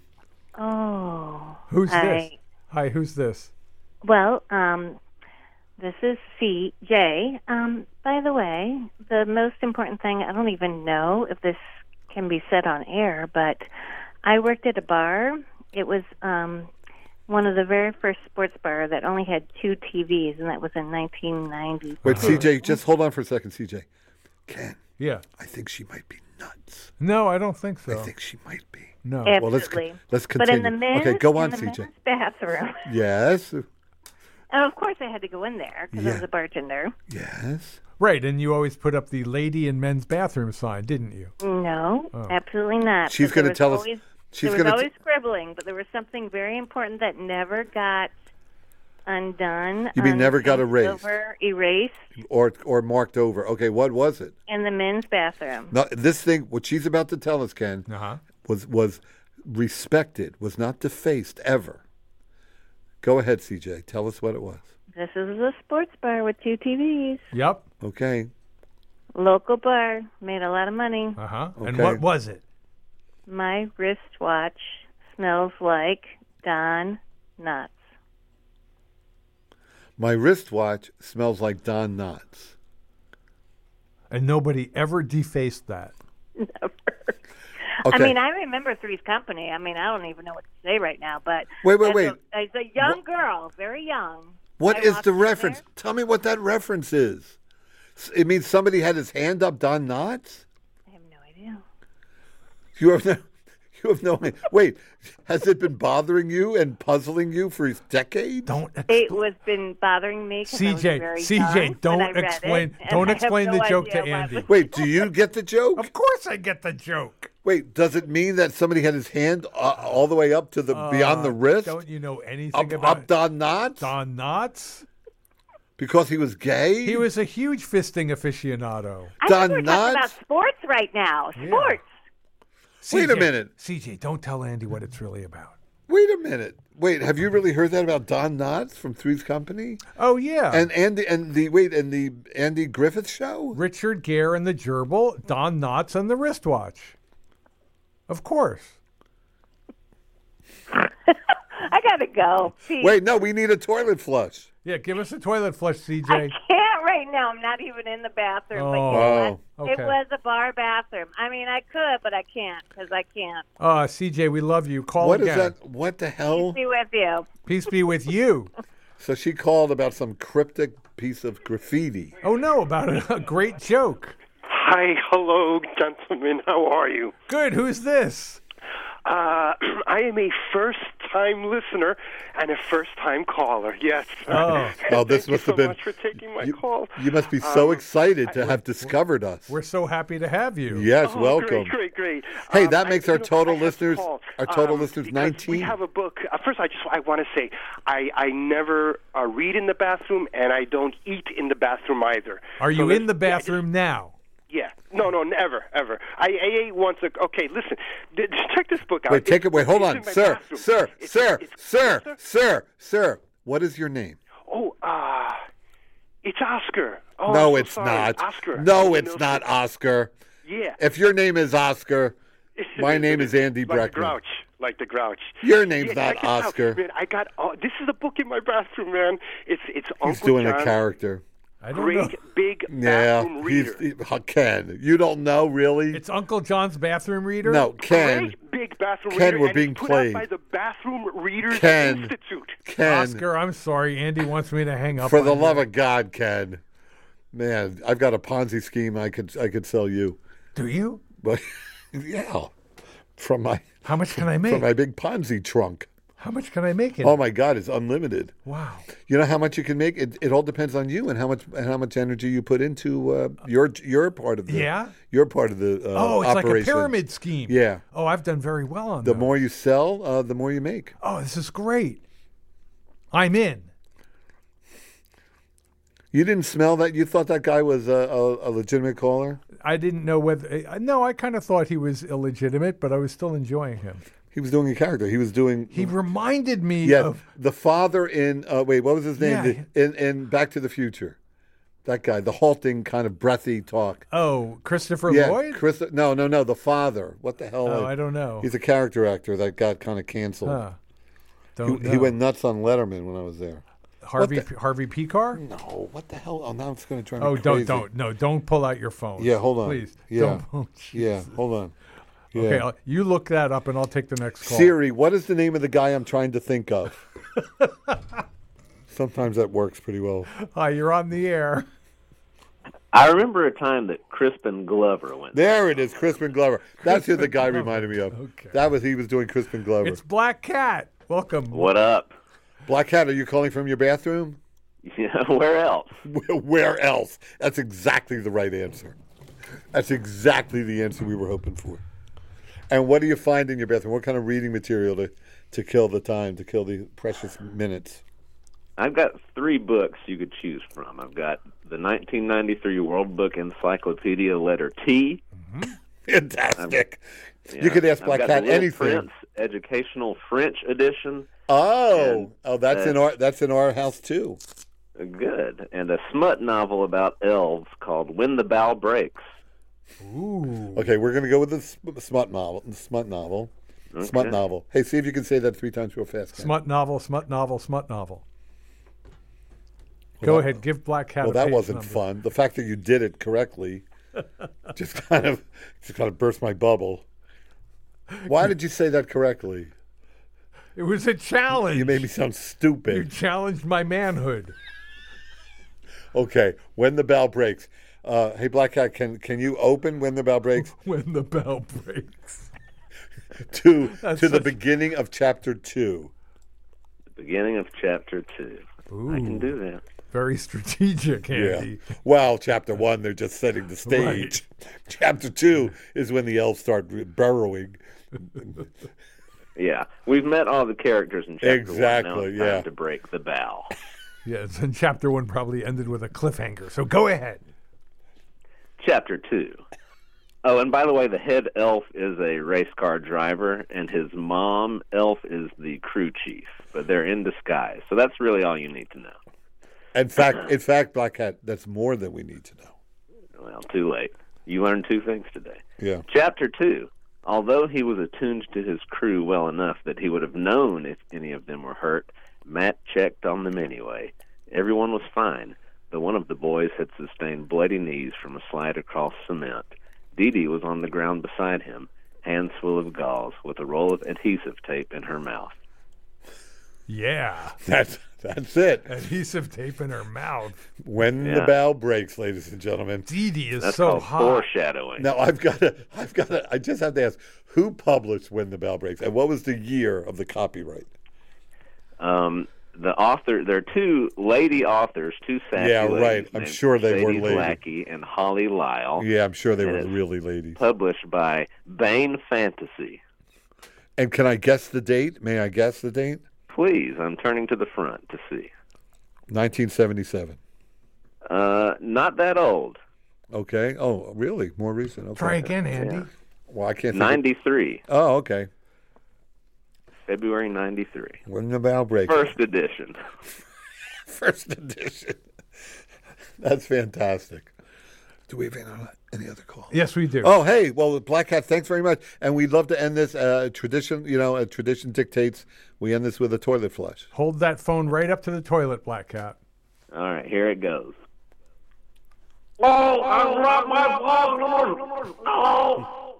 Oh. Who's Hi. this? Hi, who's this? Well, um, this is C J. Um, by the way, the most important thing, I don't even know if this can be said on air, but I worked at a bar. It was um, one of the very first sports bar that only had two T Vs, and that was in nineteen ninety. Wait, C J, just hold on for a second, C J. Ken, Yeah. I think she might be nuts. No, I don't think so. I think she might be. no. Absolutely. Well, let's co- let's But in continue. the men's, Okay, go on, in the C J. men's bathroom. Yes. And of course I had to go in there because Yeah. I was a bartender. Yes. Right, and you always put up the lady and men's bathroom sign, didn't you? No, absolutely not. She's 'cause there gonna was tell us- always- she's there was gonna t- always scribbling, but there was something very important that never got undone. You mean never got un- erased? Over, erased Or or marked over. Okay, what was it? in the men's bathroom. No, this thing, what she's about to tell us, Ken, Uh-huh. was was respected, was not defaced ever. Go ahead, C J. Tell us what it was. This is a sports bar with two T Vs. Yep. Okay. Local bar, made a lot of money. Uh-huh. And Okay. what was it? My wristwatch smells like Don Knotts. My wristwatch smells like Don Knotts. And nobody ever defaced that. Never. Okay. I mean, I remember Three's Company. I mean, I don't even know what to say right now, but Wait, wait, as wait. A, as a young girl, very young. What I is walked the in reference? there. Tell me what that reference is. S- It means somebody had his hand up Don Knotts? I have no idea. You have no, you have no. Wait, has it been bothering you and puzzling you for decades? Don't It explain. was been bothering me. 'cause I was C J, very C J, young when don't I read explain- it, and don't I have explain no the joke to idea why it Andy. was- Wait, do you get the joke? Of course I get the joke. Wait, does it mean that somebody had his hand uh, all the way up to the beyond the Uh, wrist? Don't you know anything Up, about up Don Knotts? Don Knotts? Because he was gay? He was a huge fisting aficionado. I Don think we're talking about Knotts? sports right now. Yeah. Sports. Wait a C J, minute. C J, don't tell Andy what it's really about. Wait a minute. Wait, have you really heard that about Don Knotts from Three's Company? Oh, yeah. And Andy and the wait and the Andy Griffith show? Richard Gere and the gerbil, Don Knotts and the wristwatch. Of course. I gotta go. See, Wait, no, we need a toilet flush. Yeah, give us a toilet flush, C I J. can't right now. I'm not even in the bathroom. But you Oh. know what? Okay. It was a bar bathroom. I mean, I could, but I can't because I can't. Uh, C J, we love you. Call What is again. that? What the hell? Be with you. Peace be with you. So she called about some cryptic piece of graffiti. Oh, no, about a, a great joke. Hi, hello, gentlemen. How are you? Good. Who's this? Uh, I am a first-time listener and a first-time caller. Yes. Oh. Oh, this Thank you must so have been. much for taking my you, call. you must be so Um, excited to have discovered us. We're so happy to have you. Yes, Oh, welcome. Great, great, great. Hey, Um, that I- makes you our know, total I have listeners- called, our total um, listeners because nineteen. We have a book. Uh, first, I just I want to say I I never uh, read in the bathroom and I don't eat in the bathroom either. Are you So in the let's- yeah, just- bathroom now? Yeah. No, no, never, ever. I, I ate once. A, okay, listen. D- check this book out. Wait, take it. Wait, hold it's on, in my sir, bathroom. sir, It's- sir, it's- sir, sir? sir, sir. What is your name? Oh, uh, It's Oscar. Oh, no, I'm so it's sorry. not. Oscar. No, it's Nilsson. not Oscar. Yeah. If your name is Oscar, my name is Andy like Breckman. The Grouch. Like the Grouch. Your name's yeah, not check this out. Oscar. Man, I got. Oh, this is a book in my bathroom, man. It's it's He's Uncle doing John, a character. I don't great know. big Yeah, bathroom he's reader. he, Ken. You don't know, really? It's Uncle John's bathroom reader? No, Ken. Great big bathroom Ken, reader. we're and being it's put played. out by the Bathroom Readers Ken. Institute. Ken. Oscar, I'm sorry. Andy wants me to hang up For on the you. love of God, Ken. Man, I've got a Ponzi scheme I could I could sell you. Do you? But yeah, from my How much can I make? from my big Ponzi trunk. How much can I make it? Oh my God, it's unlimited. Wow. You know how much you can make? It, it all depends on you and how much and how much energy you put into uh, your your part of the Yeah? your part of the uh, Oh, it's operation. like a pyramid scheme. Yeah. Oh, I've done very well on The those. more you sell, uh, the more you make. Oh, this is great. I'm in. You didn't smell that? You thought that guy was a, a, a legitimate caller? I didn't know whether. Uh, no, I kind of thought he was illegitimate, but I was still enjoying him. He was doing a character. He was doing. He reminded me yeah, of. the father in. Uh, wait, what was his name? Yeah. The- in, in Back to the Future. That guy, the halting, kind of breathy talk. Oh, Christopher yeah, Lloyd? Chris. No, no, no. The father. What the hell? Oh, I don't know. He's a character actor that got kind of canceled. Huh. He, Don't he know. went nuts on Letterman when I was there. Harvey what the- Harvey Picar? No, what the hell? Oh, now it's going to drive me Oh, crazy. don't don't no, don't pull out your phone. Yeah, hold on. please. Yeah, Don't, oh, yeah, Jesus. hold on. Yeah. Okay, I'll, you look that up, and I'll take the next call. Siri, what is the name of the guy I'm trying to think of? Sometimes that works pretty well. Hi, you're on the air. I remember a time that Crispin Glover went. There it is, Crispin Glover. That's who the guy reminded me of. Okay. That was he was doing Crispin Glover. It's Black Cat. Welcome. What up? Black Cat, are you calling from your bathroom? Yeah, where else? Where else? That's exactly the right answer. That's exactly the answer we were hoping for. And what do you find in your bathroom? What kind of reading material to, to kill the time, to kill the precious minutes? I've got three books you could choose from. I've got the nineteen ninety-three World Book Encyclopedia Letter T. Fantastic. Yeah. You could ask I've Black got Cat the Little anything. Prince Educational French Edition. Oh, And, oh, that's uh, in our that's in our house too. Good. And a smut novel about elves called When the Bow Breaks. Ooh. Okay, we're going to go with the sm- smut novel. Smut novel. Smut Okay. novel. Hey, see if you can say that three times real fast. Ken. Smut novel, smut novel, smut novel. Well, Go that- ahead, give Black Cat Well, a that page wasn't number. fun. The fact that you did it correctly just kind of just kind of burst my bubble. Why did you say that correctly? It was a challenge. You made me sound You stupid. challenged my manhood. Okay, when the bell breaks. Uh, hey, Black Cat, can can you open when the bell breaks When the bell breaks. to That's to the such- beginning of chapter two? The beginning of chapter two. I can Ooh. do that. Very strategic, Andy. Yeah. Well, chapter one, they're just setting the stage. Chapter two is when the elves start burrowing. Yeah, we've met all the characters in chapter Exactly, one. Now it's yeah. time to break the bow. Yes, and chapter one probably ended with a cliffhanger. So go ahead. Chapter two. Oh, and by the way, the head elf is a race car driver, and his mom elf is the crew chief. But they're in disguise, so that's really all you need to know. In fact, in fact, Black Cat, that's more than we need to know. Well, too late. You learned two things today. Yeah. Chapter two. Although he was attuned to his crew well enough that he would have known if any of them were hurt, Matt checked on them anyway. Everyone was fine, but one of the boys had sustained bloody knees from a slide across cement. Dee Dee was on the ground beside him, hands full of gauze, with a roll of adhesive tape in her mouth. Yeah. That's that's it. Adhesive tape in her mouth. When the Yeah. bell breaks, ladies and gentlemen. Dee Dee is That's so called hot. foreshadowing. Now I've got to, I've got to, I just have to ask, who published When the Bell Breaks, and what was the year of the copyright? Um, the author, there are two lady authors, two sassy Yeah, ladies right. I'm named sure they were Sadie lady. Lackey and Holly Lyle. Yeah, I'm sure they And were it's really ladies. Published by Bain Fantasy. And can I guess the date? May I guess the date? Please, I'm turning to the front to see. nineteen seventy-seven. Uh, not that old. Okay. Oh, really? More recent. Okay. Try again, Andy. Yeah. Well, I can't. Think of- ninety-three. Oh, okay. February ninety-three. When the Bell Breaks. First edition. First edition. That's fantastic. Do we have any, any other calls? Yes, we do. Oh, hey, well, Black Cat, thanks very much. And we'd love to end this uh, tradition, you know, a tradition dictates we end this with a toilet flush. Hold that phone right up to the toilet, Black Cat. All right, here it goes. Oh, I dropped my phone. Oh.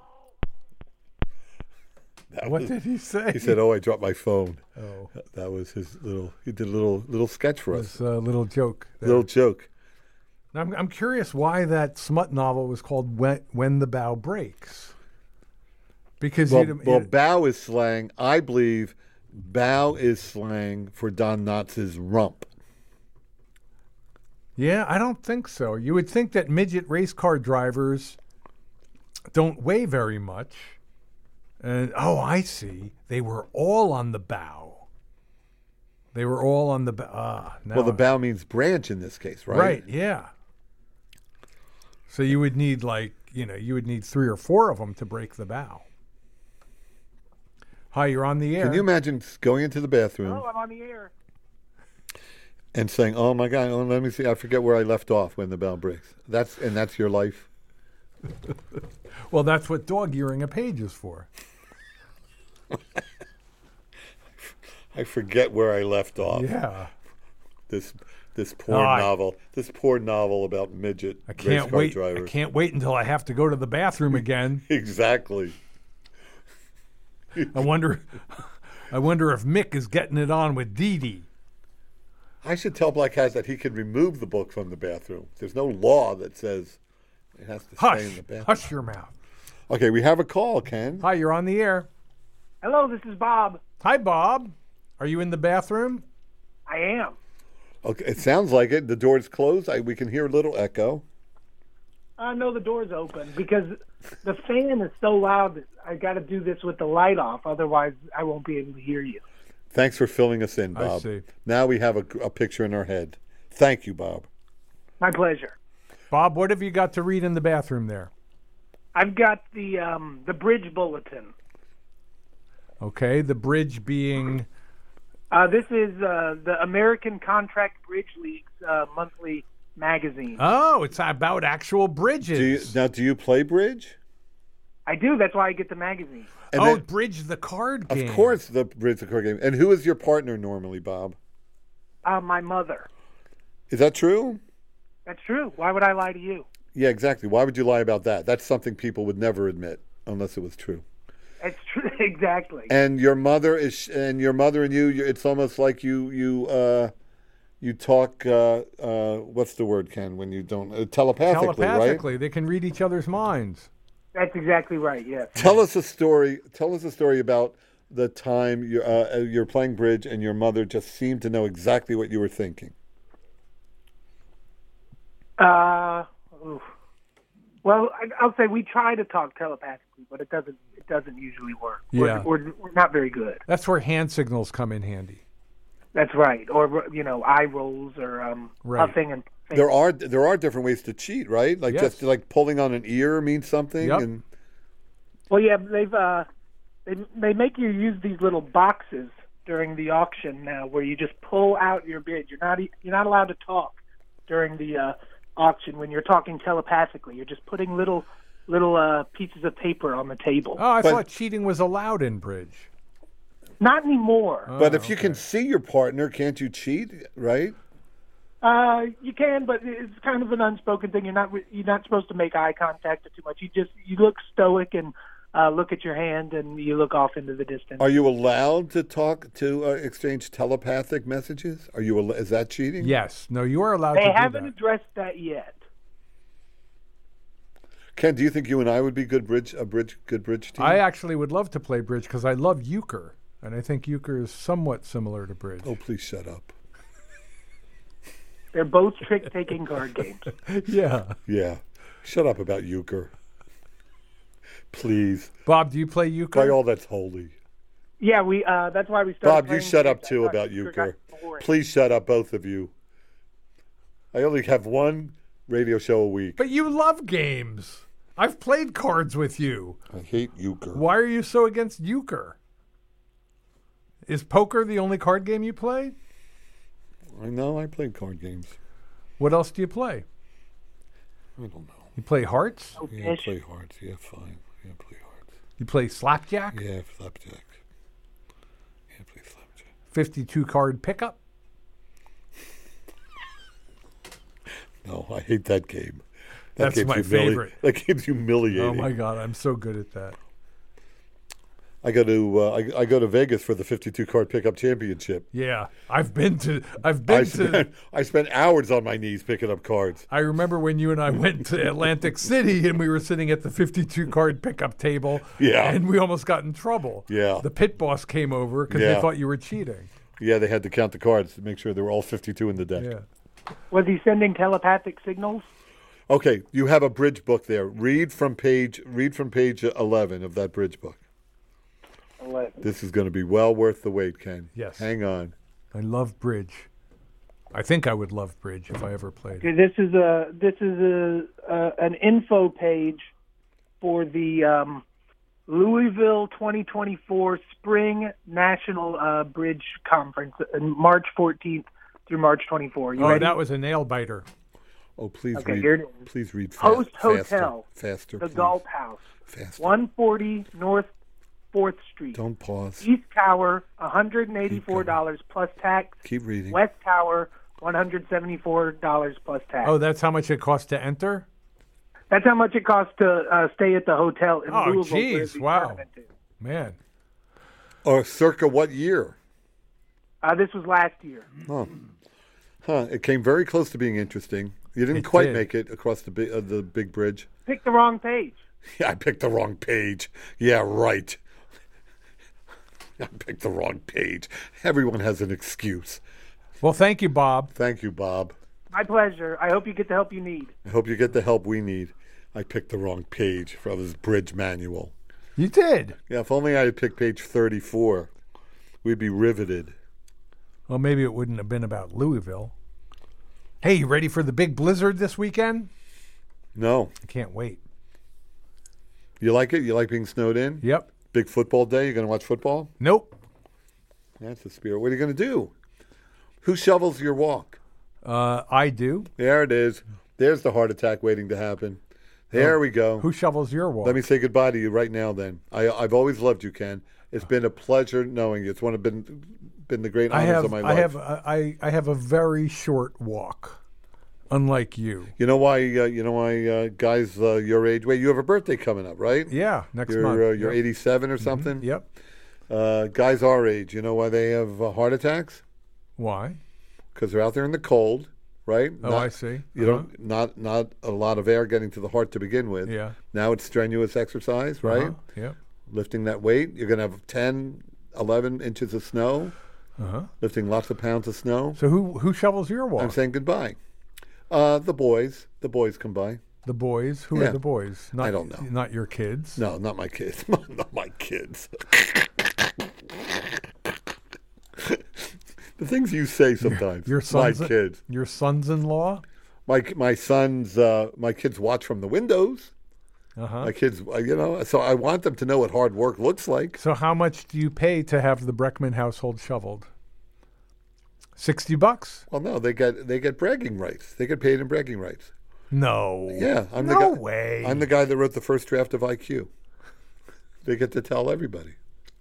That What was- did he say? He said, "Oh, I dropped my phone." Oh. That was his little. He did a little little sketch for us. This uh, little joke. there. Little joke. Now, I'm, I'm curious why that smut novel was called When, when the Bow Breaks. Because Well, you'd- well, you'd- bow is slang. I believe bow is slang for Don Knotts' rump. yeah, I don't think so. You would think that midget race car drivers don't weigh very much. And oh, I see. They were all on the bow. They were all on the bow. Ah, now Well, the I- bow means branch in this case, right? Right, yeah. So you would need like, you know, you would need three or four of them to break the bow. Hi, you're on the air. Can you imagine going into the bathroom Oh, I'm on the air. and saying, "Oh my God, oh, let me see. I forget where I left off when the bell breaks." That's and that's your life. Well, that's what dog earing a page is for. I forget where I left off. Yeah. This this poor Oh, I- novel. This poor novel about midget I race can't car wait. drivers. I can't wait until I have to go to the bathroom again. Exactly. I wonder I wonder if Mick is getting it on with Dee Dee. I should tell Black Cat that he can remove the book from the bathroom. There's no law that says it has to stay in Hush. the bathroom. Hush your mouth. Okay, we have a call, Ken. Hi, you're on the air. Hello, this is Bob. Hi, Bob. Are you in the bathroom? I am. Okay, it sounds like it. The door's closed. I, we can hear a little echo. I know the door's open because the fan is so loud that I got to do this with the light off. Otherwise, I won't be able to hear you. Thanks for filling us in, I Bob. see. Now we have a, a picture in our head. Thank you, Bob. My pleasure. Bob, what have you got to read in the bathroom there? I've got the um, the Bridge Bulletin. Okay, the bridge being Uh, this is uh, the American Contract Bridge League's uh, monthly magazine. Oh, it's about actual bridges. Do you, now, do you play bridge? I do. That's why I get the magazine. And oh, then- bridge the card game. Of course, the bridge the card game. And who is your partner normally, Bob? Uh, my mother. Is that true? That's true. Why would I lie to you? Yeah, exactly. Why would you lie about that? That's something people would never admit unless it was true. It's true. Exactly. And your mother is, and your mother and you. you- It's almost like you you uh, you talk. Uh, uh, what's the word, Ken? When you don't uh, telepathically, Telepathically, right? they can read each other's minds. That's exactly right. Yes. Tell us a story. Tell us a story about the time you're uh, you're playing bridge and your mother just seemed to know exactly what you were thinking. Uh, oof. Well, I, I'll say we try to talk telepathically, but it doesn't. It doesn't usually work. Yeah. We're, we're, we're not very good. That's where hand signals come in handy. That's right. Or you know, eye rolls or um, Right. puffing and. puffing. There are there are different ways to cheat, right? Like Yes. just like pulling on an ear means something. Yep. And Well, yeah, they've uh, they they make you use these little boxes during the auction now, where you just pull out your bid. You're not e- you're not allowed to talk during the uh, auction when you're talking telepathically. You're just putting little little uh, pieces of paper on the table. Oh, I But- thought cheating was allowed in bridge. Not anymore. but Oh, if you can okay. see your partner, can't you cheat? Right? Uh, you can, but it's kind of an unspoken thing. You're not you're not supposed to make eye contact or too much. You just you look stoic and uh, look at your hand, and you look off into the distance. Are you allowed to talk to uh, exchange telepathic messages? Are you? al- Is that cheating? Yes. No, you are allowed They to do haven't that. addressed that yet. Ken, do you think you and I would be good bridge a bridge good bridge team? I actually would love to play bridge because I love euchre, and I think euchre is somewhat similar to bridge. Oh, please shut up. They're both trick-taking card games. Yeah. Yeah, shut up about euchre. Please, Bob, do you play by euchre? all that's holy. Yeah, we. Uh, that's why we started. Bob, you playing shut up games. I too thought about euchre euchre. got boring. Please shut up, both of you. I only have one radio show a week. But you love games. I've played cards with you. I hate euchre. Why are you so against euchre? Is poker the only card game you play? I know I played card games. What else do you play? I don't know. You play hearts? Oh, Yeah, fish. play hearts. Yeah, fine. Yeah, play hearts. You play slapjack? Yeah, flapjack. Yeah, play flapjack. fifty-two card pickup? No, I hate that game. That That's game's my humili- favorite. That game's humiliating. Oh my God, I'm so good at that. I go to uh, I, I go to Vegas for the fifty-two card pickup championship. Yeah, I've been to. I've been I to. spent I spent hours on my knees picking up cards. I remember when you and I went to Atlantic City and we were sitting at the fifty-two card pickup table. Yeah. And we almost got in trouble. Yeah. The pit boss came over because Yeah. they thought you were cheating. Yeah, they had to count the cards to make sure they were all fifty-two in the deck. Yeah. Was he sending telepathic signals? Okay, you have a bridge book there. Read from page read from page eleven of that bridge book. eleven. This is going to be well worth the wait, Ken. Yes. Hang on. I love bridge. I think I would love bridge if I ever played. Okay, this is a this is a uh, an info page for the um, Louisville twenty twenty-four Spring National uh, Bridge Conference on March fourteenth through March twenty-fourth. You Oh, ready? that was a nail biter. Oh, please Okay, read. here it is. Please read fast, Host faster. Hotel, Faster, the please. Gulf House, Faster. one forty North fourth Street. Don't pause. East Tower, one hundred eighty-four dollars plus tax. Keep reading. West Tower, one hundred seventy-four dollars plus tax. Oh, that's how much it costs to enter? That's how much it costs to uh, stay at the hotel in Oh, Louisville. where geez, the wow. tournament is. Man. Or circa what year? Uh, this was last year. Huh. Huh. It came very close to being interesting. You didn't It quite did. make it across the big, uh, the big bridge. Picked the wrong page. Yeah, I picked the wrong page. Yeah, right. I picked the wrong page. Everyone has an excuse. Well, thank you, Bob. Thank you, Bob. My pleasure. I hope you get the help you need. I hope you get the help we need. I picked the wrong page for this bridge manual. You did. Yeah, if only I had picked page thirty-four, we'd be riveted. Well, maybe it wouldn't have been about Louisville. Hey, you ready for the big blizzard this weekend? No. I can't wait. You like it? You like being snowed in? Yep. Big football day? You going to watch football? Nope. That's the spirit. What are you going to do? Who shovels your walk? Uh, I do. There it is. There's the heart attack waiting to happen. There Oh, we go. Who shovels your walk? Let me say goodbye to you right now then. I, I've always loved you, Ken. It's been a pleasure knowing you. It's one of been been the great I honors have, of my I life. have, uh, I, I have a very short walk, unlike you. You know why? Uh, you know why uh, guys uh, your age? Wait, you have a birthday coming up, right? Yeah, next you're, month. Uh, you're Yep. eighty-seven or something. Mhm. Yep. Uh, guys our age, you know why they have uh, heart attacks? Why? Because they're out there in the cold, right? Oh, I see. You don't not not a lot of air getting to the heart to begin with. Yeah. Now it's strenuous exercise, right? Uh-huh. Yep. Lifting that weight, you're gonna have ten, eleven inches of snow. Uh-huh. Lifting lots of pounds of snow. So who who shovels your walk? I'm saying goodbye. Uh, the boys. The boys come by. The boys. Who Yeah. are the boys? Not, I don't know. Not your kids. No, not my kids. Not my kids. The things you say sometimes. Your sons. My kids. Your sons-in-law. My my sons. Uh, my kids watch from the windows. Uh-huh. My kids. uh, You know. So I want them to know what hard work looks like. So how much do you pay to have the Breckman household shoveled? Sixty bucks? Well, no, they get they get bragging rights. They get paid in bragging rights. No. Yeah, I'm no the guy. way. I'm the guy that wrote the first draft of I Q. They get to tell everybody.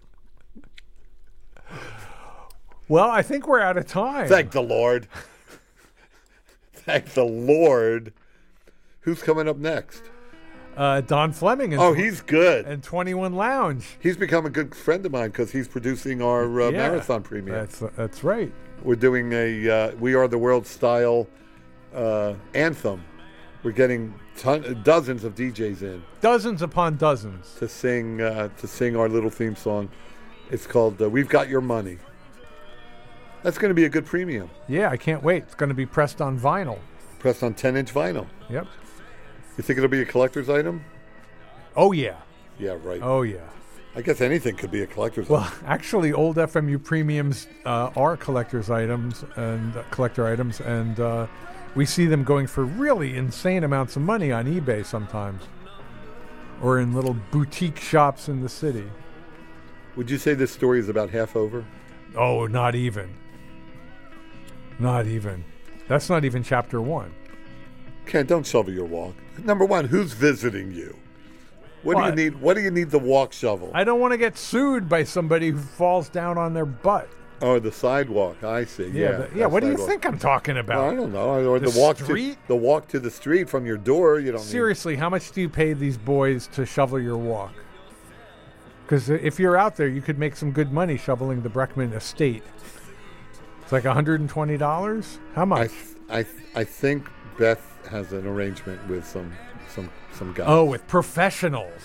Well, I think we're out of time. Thank the Lord. Thank the Lord. Who's coming up next? Uh, Don Fleming. And Oh, he's good. And twenty-one Lounge. He's become a good friend of mine because he's producing our uh, Yeah, marathon premium. That's that's right. We're doing a uh, We Are the World style uh, anthem. We're getting ton- dozens of D Js in Dozens upon dozens. to sing uh, to sing our little theme song. It's called uh, "We've Got Your Money." That's going to be a good premium. Yeah, I can't wait. It's going to be pressed on vinyl. Pressed on ten-inch vinyl. Yep. You think it'll be a collector's item? Oh, yeah. Yeah, right. Oh, yeah. I guess anything could be a collector's Well, item. actually, old F M U premiums uh, are collector's items and uh, collector items, and uh, we see them going for really insane amounts of money on eBay sometimes, or in little boutique shops in the city. Would you say this story is about half over? Oh, not even. Not even. That's not even chapter one. Ken, don't shovel your walk. Number one, who's visiting you? What, What? do you need? What do you need the walk shovel? I don't want to get sued by somebody who falls down on their butt. Oh, the sidewalk. I see. Yeah, Yeah. the- yeah. the What do you sidewalk. think I'm talking about? Well, I don't know. Or the, The walk street? to the walk to the street from your door. You don't. Seriously, how much do you pay these boys to shovel your walk? Because if you're out there, you could make some good money shoveling the Breckman estate. It's like one hundred twenty dollars. How Need, I, much? th- I, th- I think Beth has an arrangement with some, some, some guys. Oh, with professionals.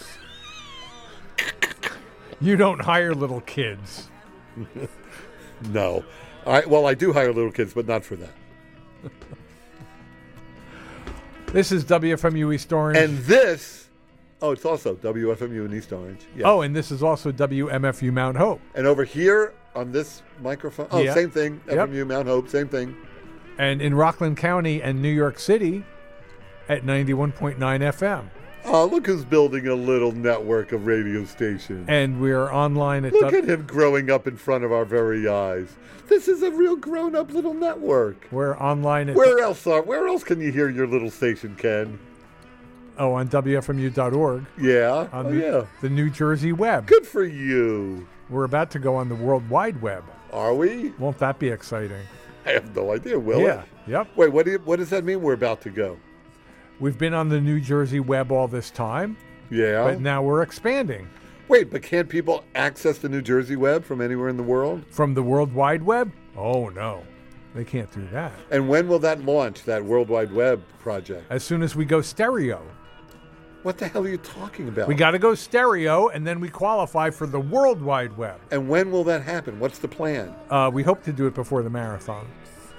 You don't hire little kids. No. I well, I do hire little kids, but not for that. This is W F M U East Orange. And this, oh, it's also W F M U in East Orange. Yeah. Oh, and this is also W M F U Mount Hope. And over here on this microphone, oh, Yeah. same thing. Yep. F M U Mount Hope, same thing. And in Rockland County and New York City at ninety-one point nine F M. Oh, look who's building a little network of radio stations. And we're online at... Look du- at him growing up in front of our very eyes. This is a real grown-up little network. We're online at... Where else are? Where else can you hear your little station, Ken? Oh, on W F M U dot org. Yeah. On oh, the, yeah. the New Jersey web. Good for you. We're about to go on the World Wide Web. Are we? Won't that be exciting? I have no idea. Will yeah. it? Yep. Wait, what do you, what does that mean? We're about to go. We've been on the New Jersey web all this time, Yeah. but now we're expanding. Wait, but can't people access the New Jersey web from anywhere in the world? From the World Wide Web? Oh, no. They can't do that. And when will that launch, that World Wide Web project? As soon as we go stereo. What the hell are you talking about? We got to go stereo, and then we qualify for the World Wide Web. And when will that happen? What's the plan? Uh, we hope to do it before the marathon.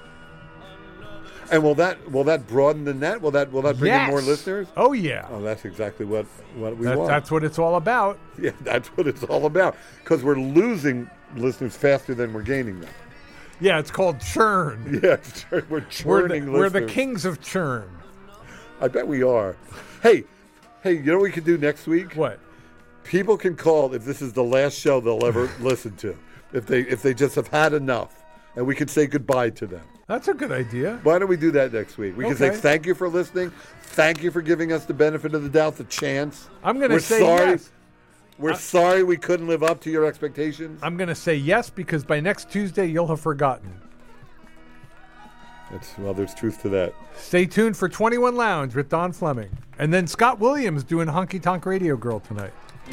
And will that will that broaden the net? Will that will that bring Yes. in more listeners? Oh, yeah. Oh, that's exactly what, what we That- want. that's what it's all about. Yeah, that's what it's all about. Because we're losing listeners faster than we're gaining them. Yeah, it's called churn. Yeah, it's- we're We're churning the, we're the listeners. kings of churn. I bet we are. Hey, hey, you know what we could do next week? What? People can call if this is the last show they'll ever listen to. If they if they just have had enough, and we could say goodbye to them. That's a good idea. Why don't we do that next week? We can say Okay. thank you for listening. Thank you for giving us the benefit of the doubt, the chance. I'm going to We're say sorry. yes. We're sorry we couldn't live up to your expectations. I'm going to say yes because by next Tuesday you'll have forgotten. It's, well, there's truth to that. Stay tuned for twenty-one Lounge with Don Fleming. And then Scott Williams doing Honky Tonk Radio Girl tonight.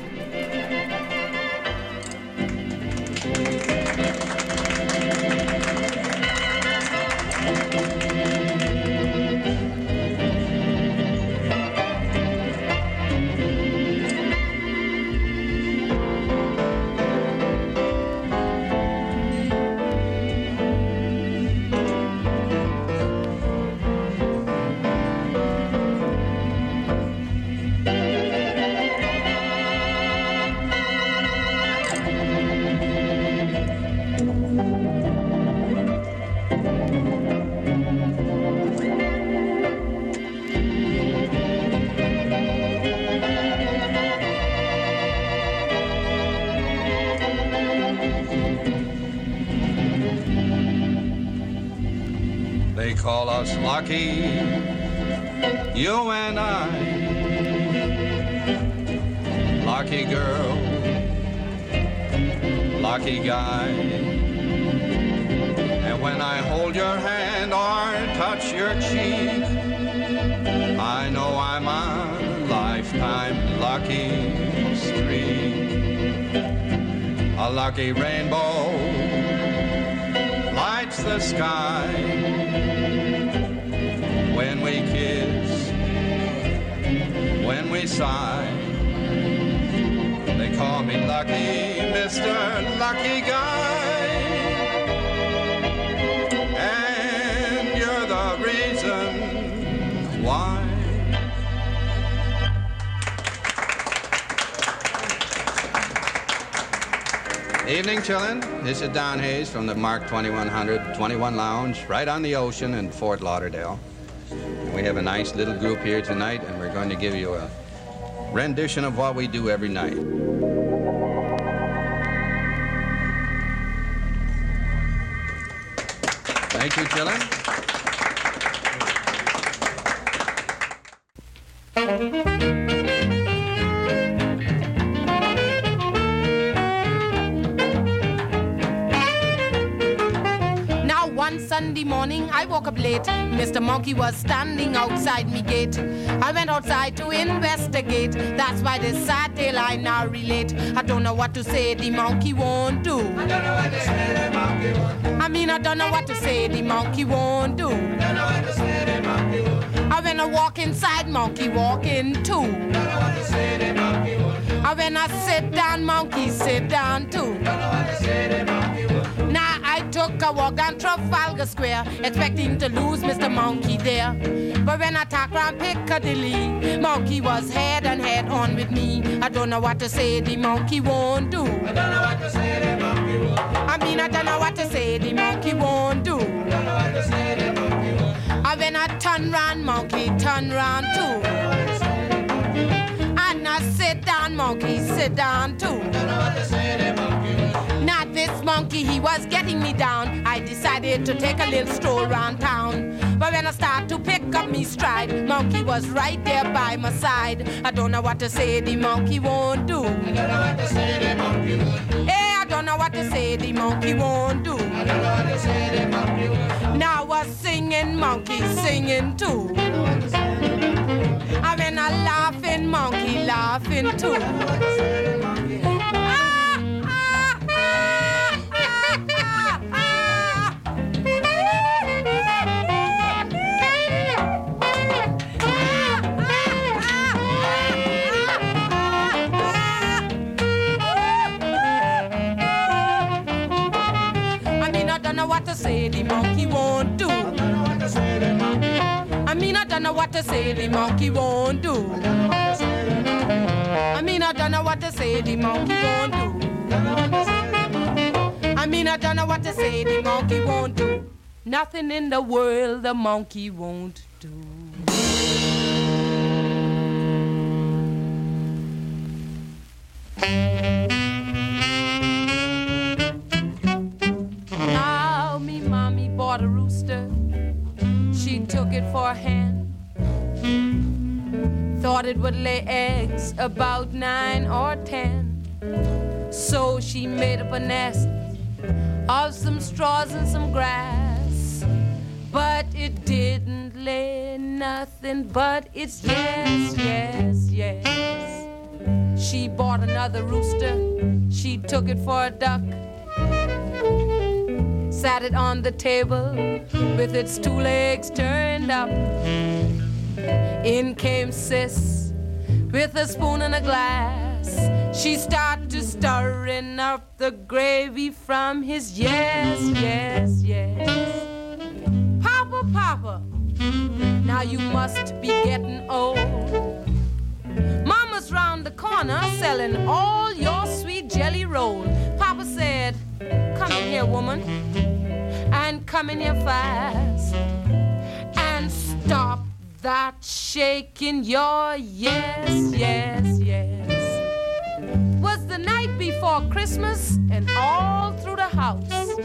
They call us lucky, you and I. Lucky girl, lucky guy. And when I hold your hand or touch your cheek, I know I'm on a lifetime lucky streak. A lucky rainbow lights the sky. When we kiss, when we sigh, they call me lucky, Mister Lucky Guy. And you're the reason why. Evening, chillin'. This is Don Hayes from the Mark twenty-one hundred twenty-one Lounge, right on the ocean in Fort Lauderdale. We have a nice little group here tonight, and we're going to give you a rendition of what we do every night. Thank you, chillin'. One Sunday morning, I woke up late. Mister Monkey was standing outside me gate. I went outside to investigate. That's why this sad tale I now relate. I don't know what to say, the monkey won't do. I don't know what to say, the monkey won't do. I mean, I don't know what to say, the monkey won't do. I don't know what to say, the monkey won't do. I when I walk inside, monkey walk in too. I don't know what to say, the monkey won't do. I when I sit down, monkey sit down too. I don't know what to say, the monkey won't do. Now I took a walk down Trafalgar Square, expecting to lose Mister Monkey there. But when I talked round Piccadilly, monkey was head and head on with me. I don't know what to say, the monkey won't do. I don't know what to say, the monkey won't do. I mean, I don't know what to say, the monkey won't do. I don't know what to say, the monkey won't do. And when I turn round, monkey turn round too. I don't know what to say, the monkey won't do. And I sit down, monkey sit down too. I don't know what to say, the monkey won't do. Not this monkey, he was getting me down. I decided to take a little stroll round town. But when I start to pick up me stride, monkey was right there by my side. I don't know what to say, the monkey won't do. I don't know what to say, the monkey won't do. Hey, I don't know what to say, the monkey won't do. I don't know what to say, the monkey won't do. Now I was singing, monkey singing too. I don't know what to say, the monkey won't do. I mean, I laughing, monkey laughing too. I don't know what to say, the monkey won't do. What to say, the monkey won't do. I mean, I don't know what to say, the monkey won't do. I mean, I don't know what to say, the monkey won't do. I mean, I don't know what to say, the monkey won't do. Nothing in the world the monkey won't do. Bought a rooster, she took it for a hen. Thought it would lay eggs about nine or ten. So she made up a nest of some straws and some grass. But it didn't lay nothing but its yes, yes, yes. She bought another rooster, she took it for a duck. Sat it on the table with its two legs turned up. In came Sis with a spoon and a glass. She started to stirring up the gravy from his yes, yes, yes. Papa, Papa, now you must be getting old. Mama's round the corner selling all your sweet jelly roll. Papa said, come in here, woman, and come in here fast, and stop that shaking your yes, yes, yes. Was the night before Christmas, and all through the house,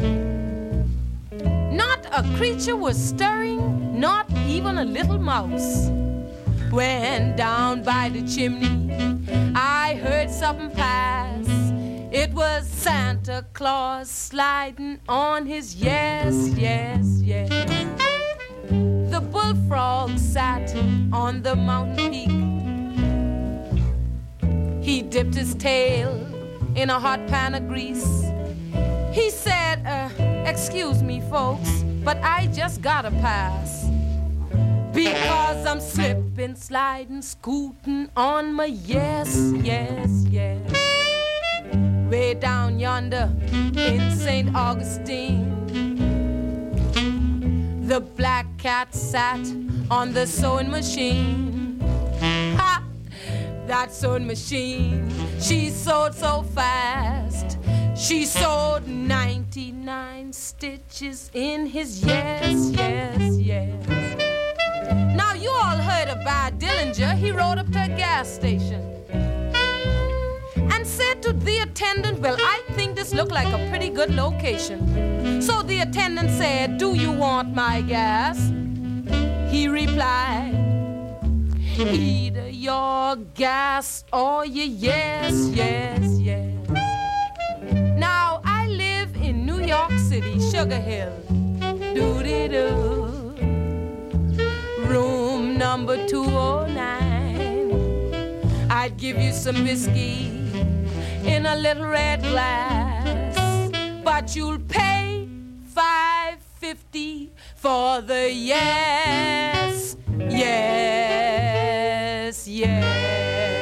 not a creature was stirring, not even a little mouse. When down by the chimney, I heard something pass. It was Santa Claus sliding on his yes, yes, yes. The bullfrog sat on the mountain peak. He dipped his tail in a hot pan of grease. He said, uh, excuse me, folks, but I just gotta pass. Because I'm slipping, sliding, scooting on my yes, yes, yes. Way down yonder in Saint Augustine, the black cat sat on the sewing machine. Ha! That sewing machine, she sewed so fast. She sewed ninety-nine stitches in his yes, yes, yes. Now you all heard of Bad Dillinger. He rode up to a gas station and said to the attendant, well, I think this looked like a pretty good location. So the attendant said, do you want my gas? He replied, either your gas or your yes, yes, yes. Now I live in New York City, Sugar Hill. Doo-dee-doo. Room number two oh nine. I'd give you some whiskey in a little red glass, but you'll pay five fifty for the yes, yes, yes.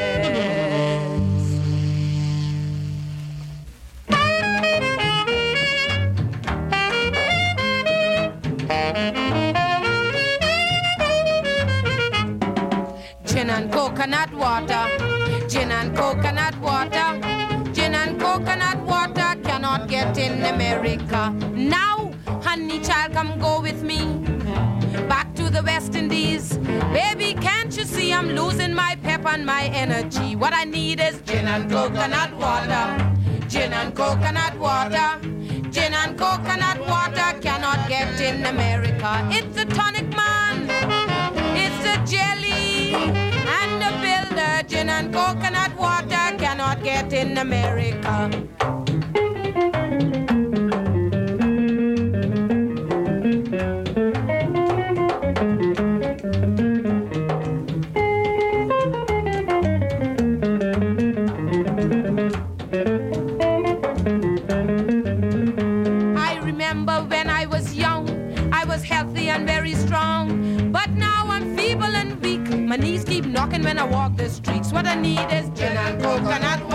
Gin and coconut water, gin and coconut water, gin and coconut water cannot get in America. Now, honey child, come go with me back to the West Indies. Baby, can't you see I'm losing my pep and my energy? What I need is gin and coconut water, gin and coconut water, gin and coconut water cannot get in America. It's a tonic, man, it's a jelly and a builder. Gin and coconut water cannot get in America. I remember when I was young, I was healthy and very strong, but now I'm feeble and weak. My knees keep knocking when I walk the streets. What I need is gin and coconut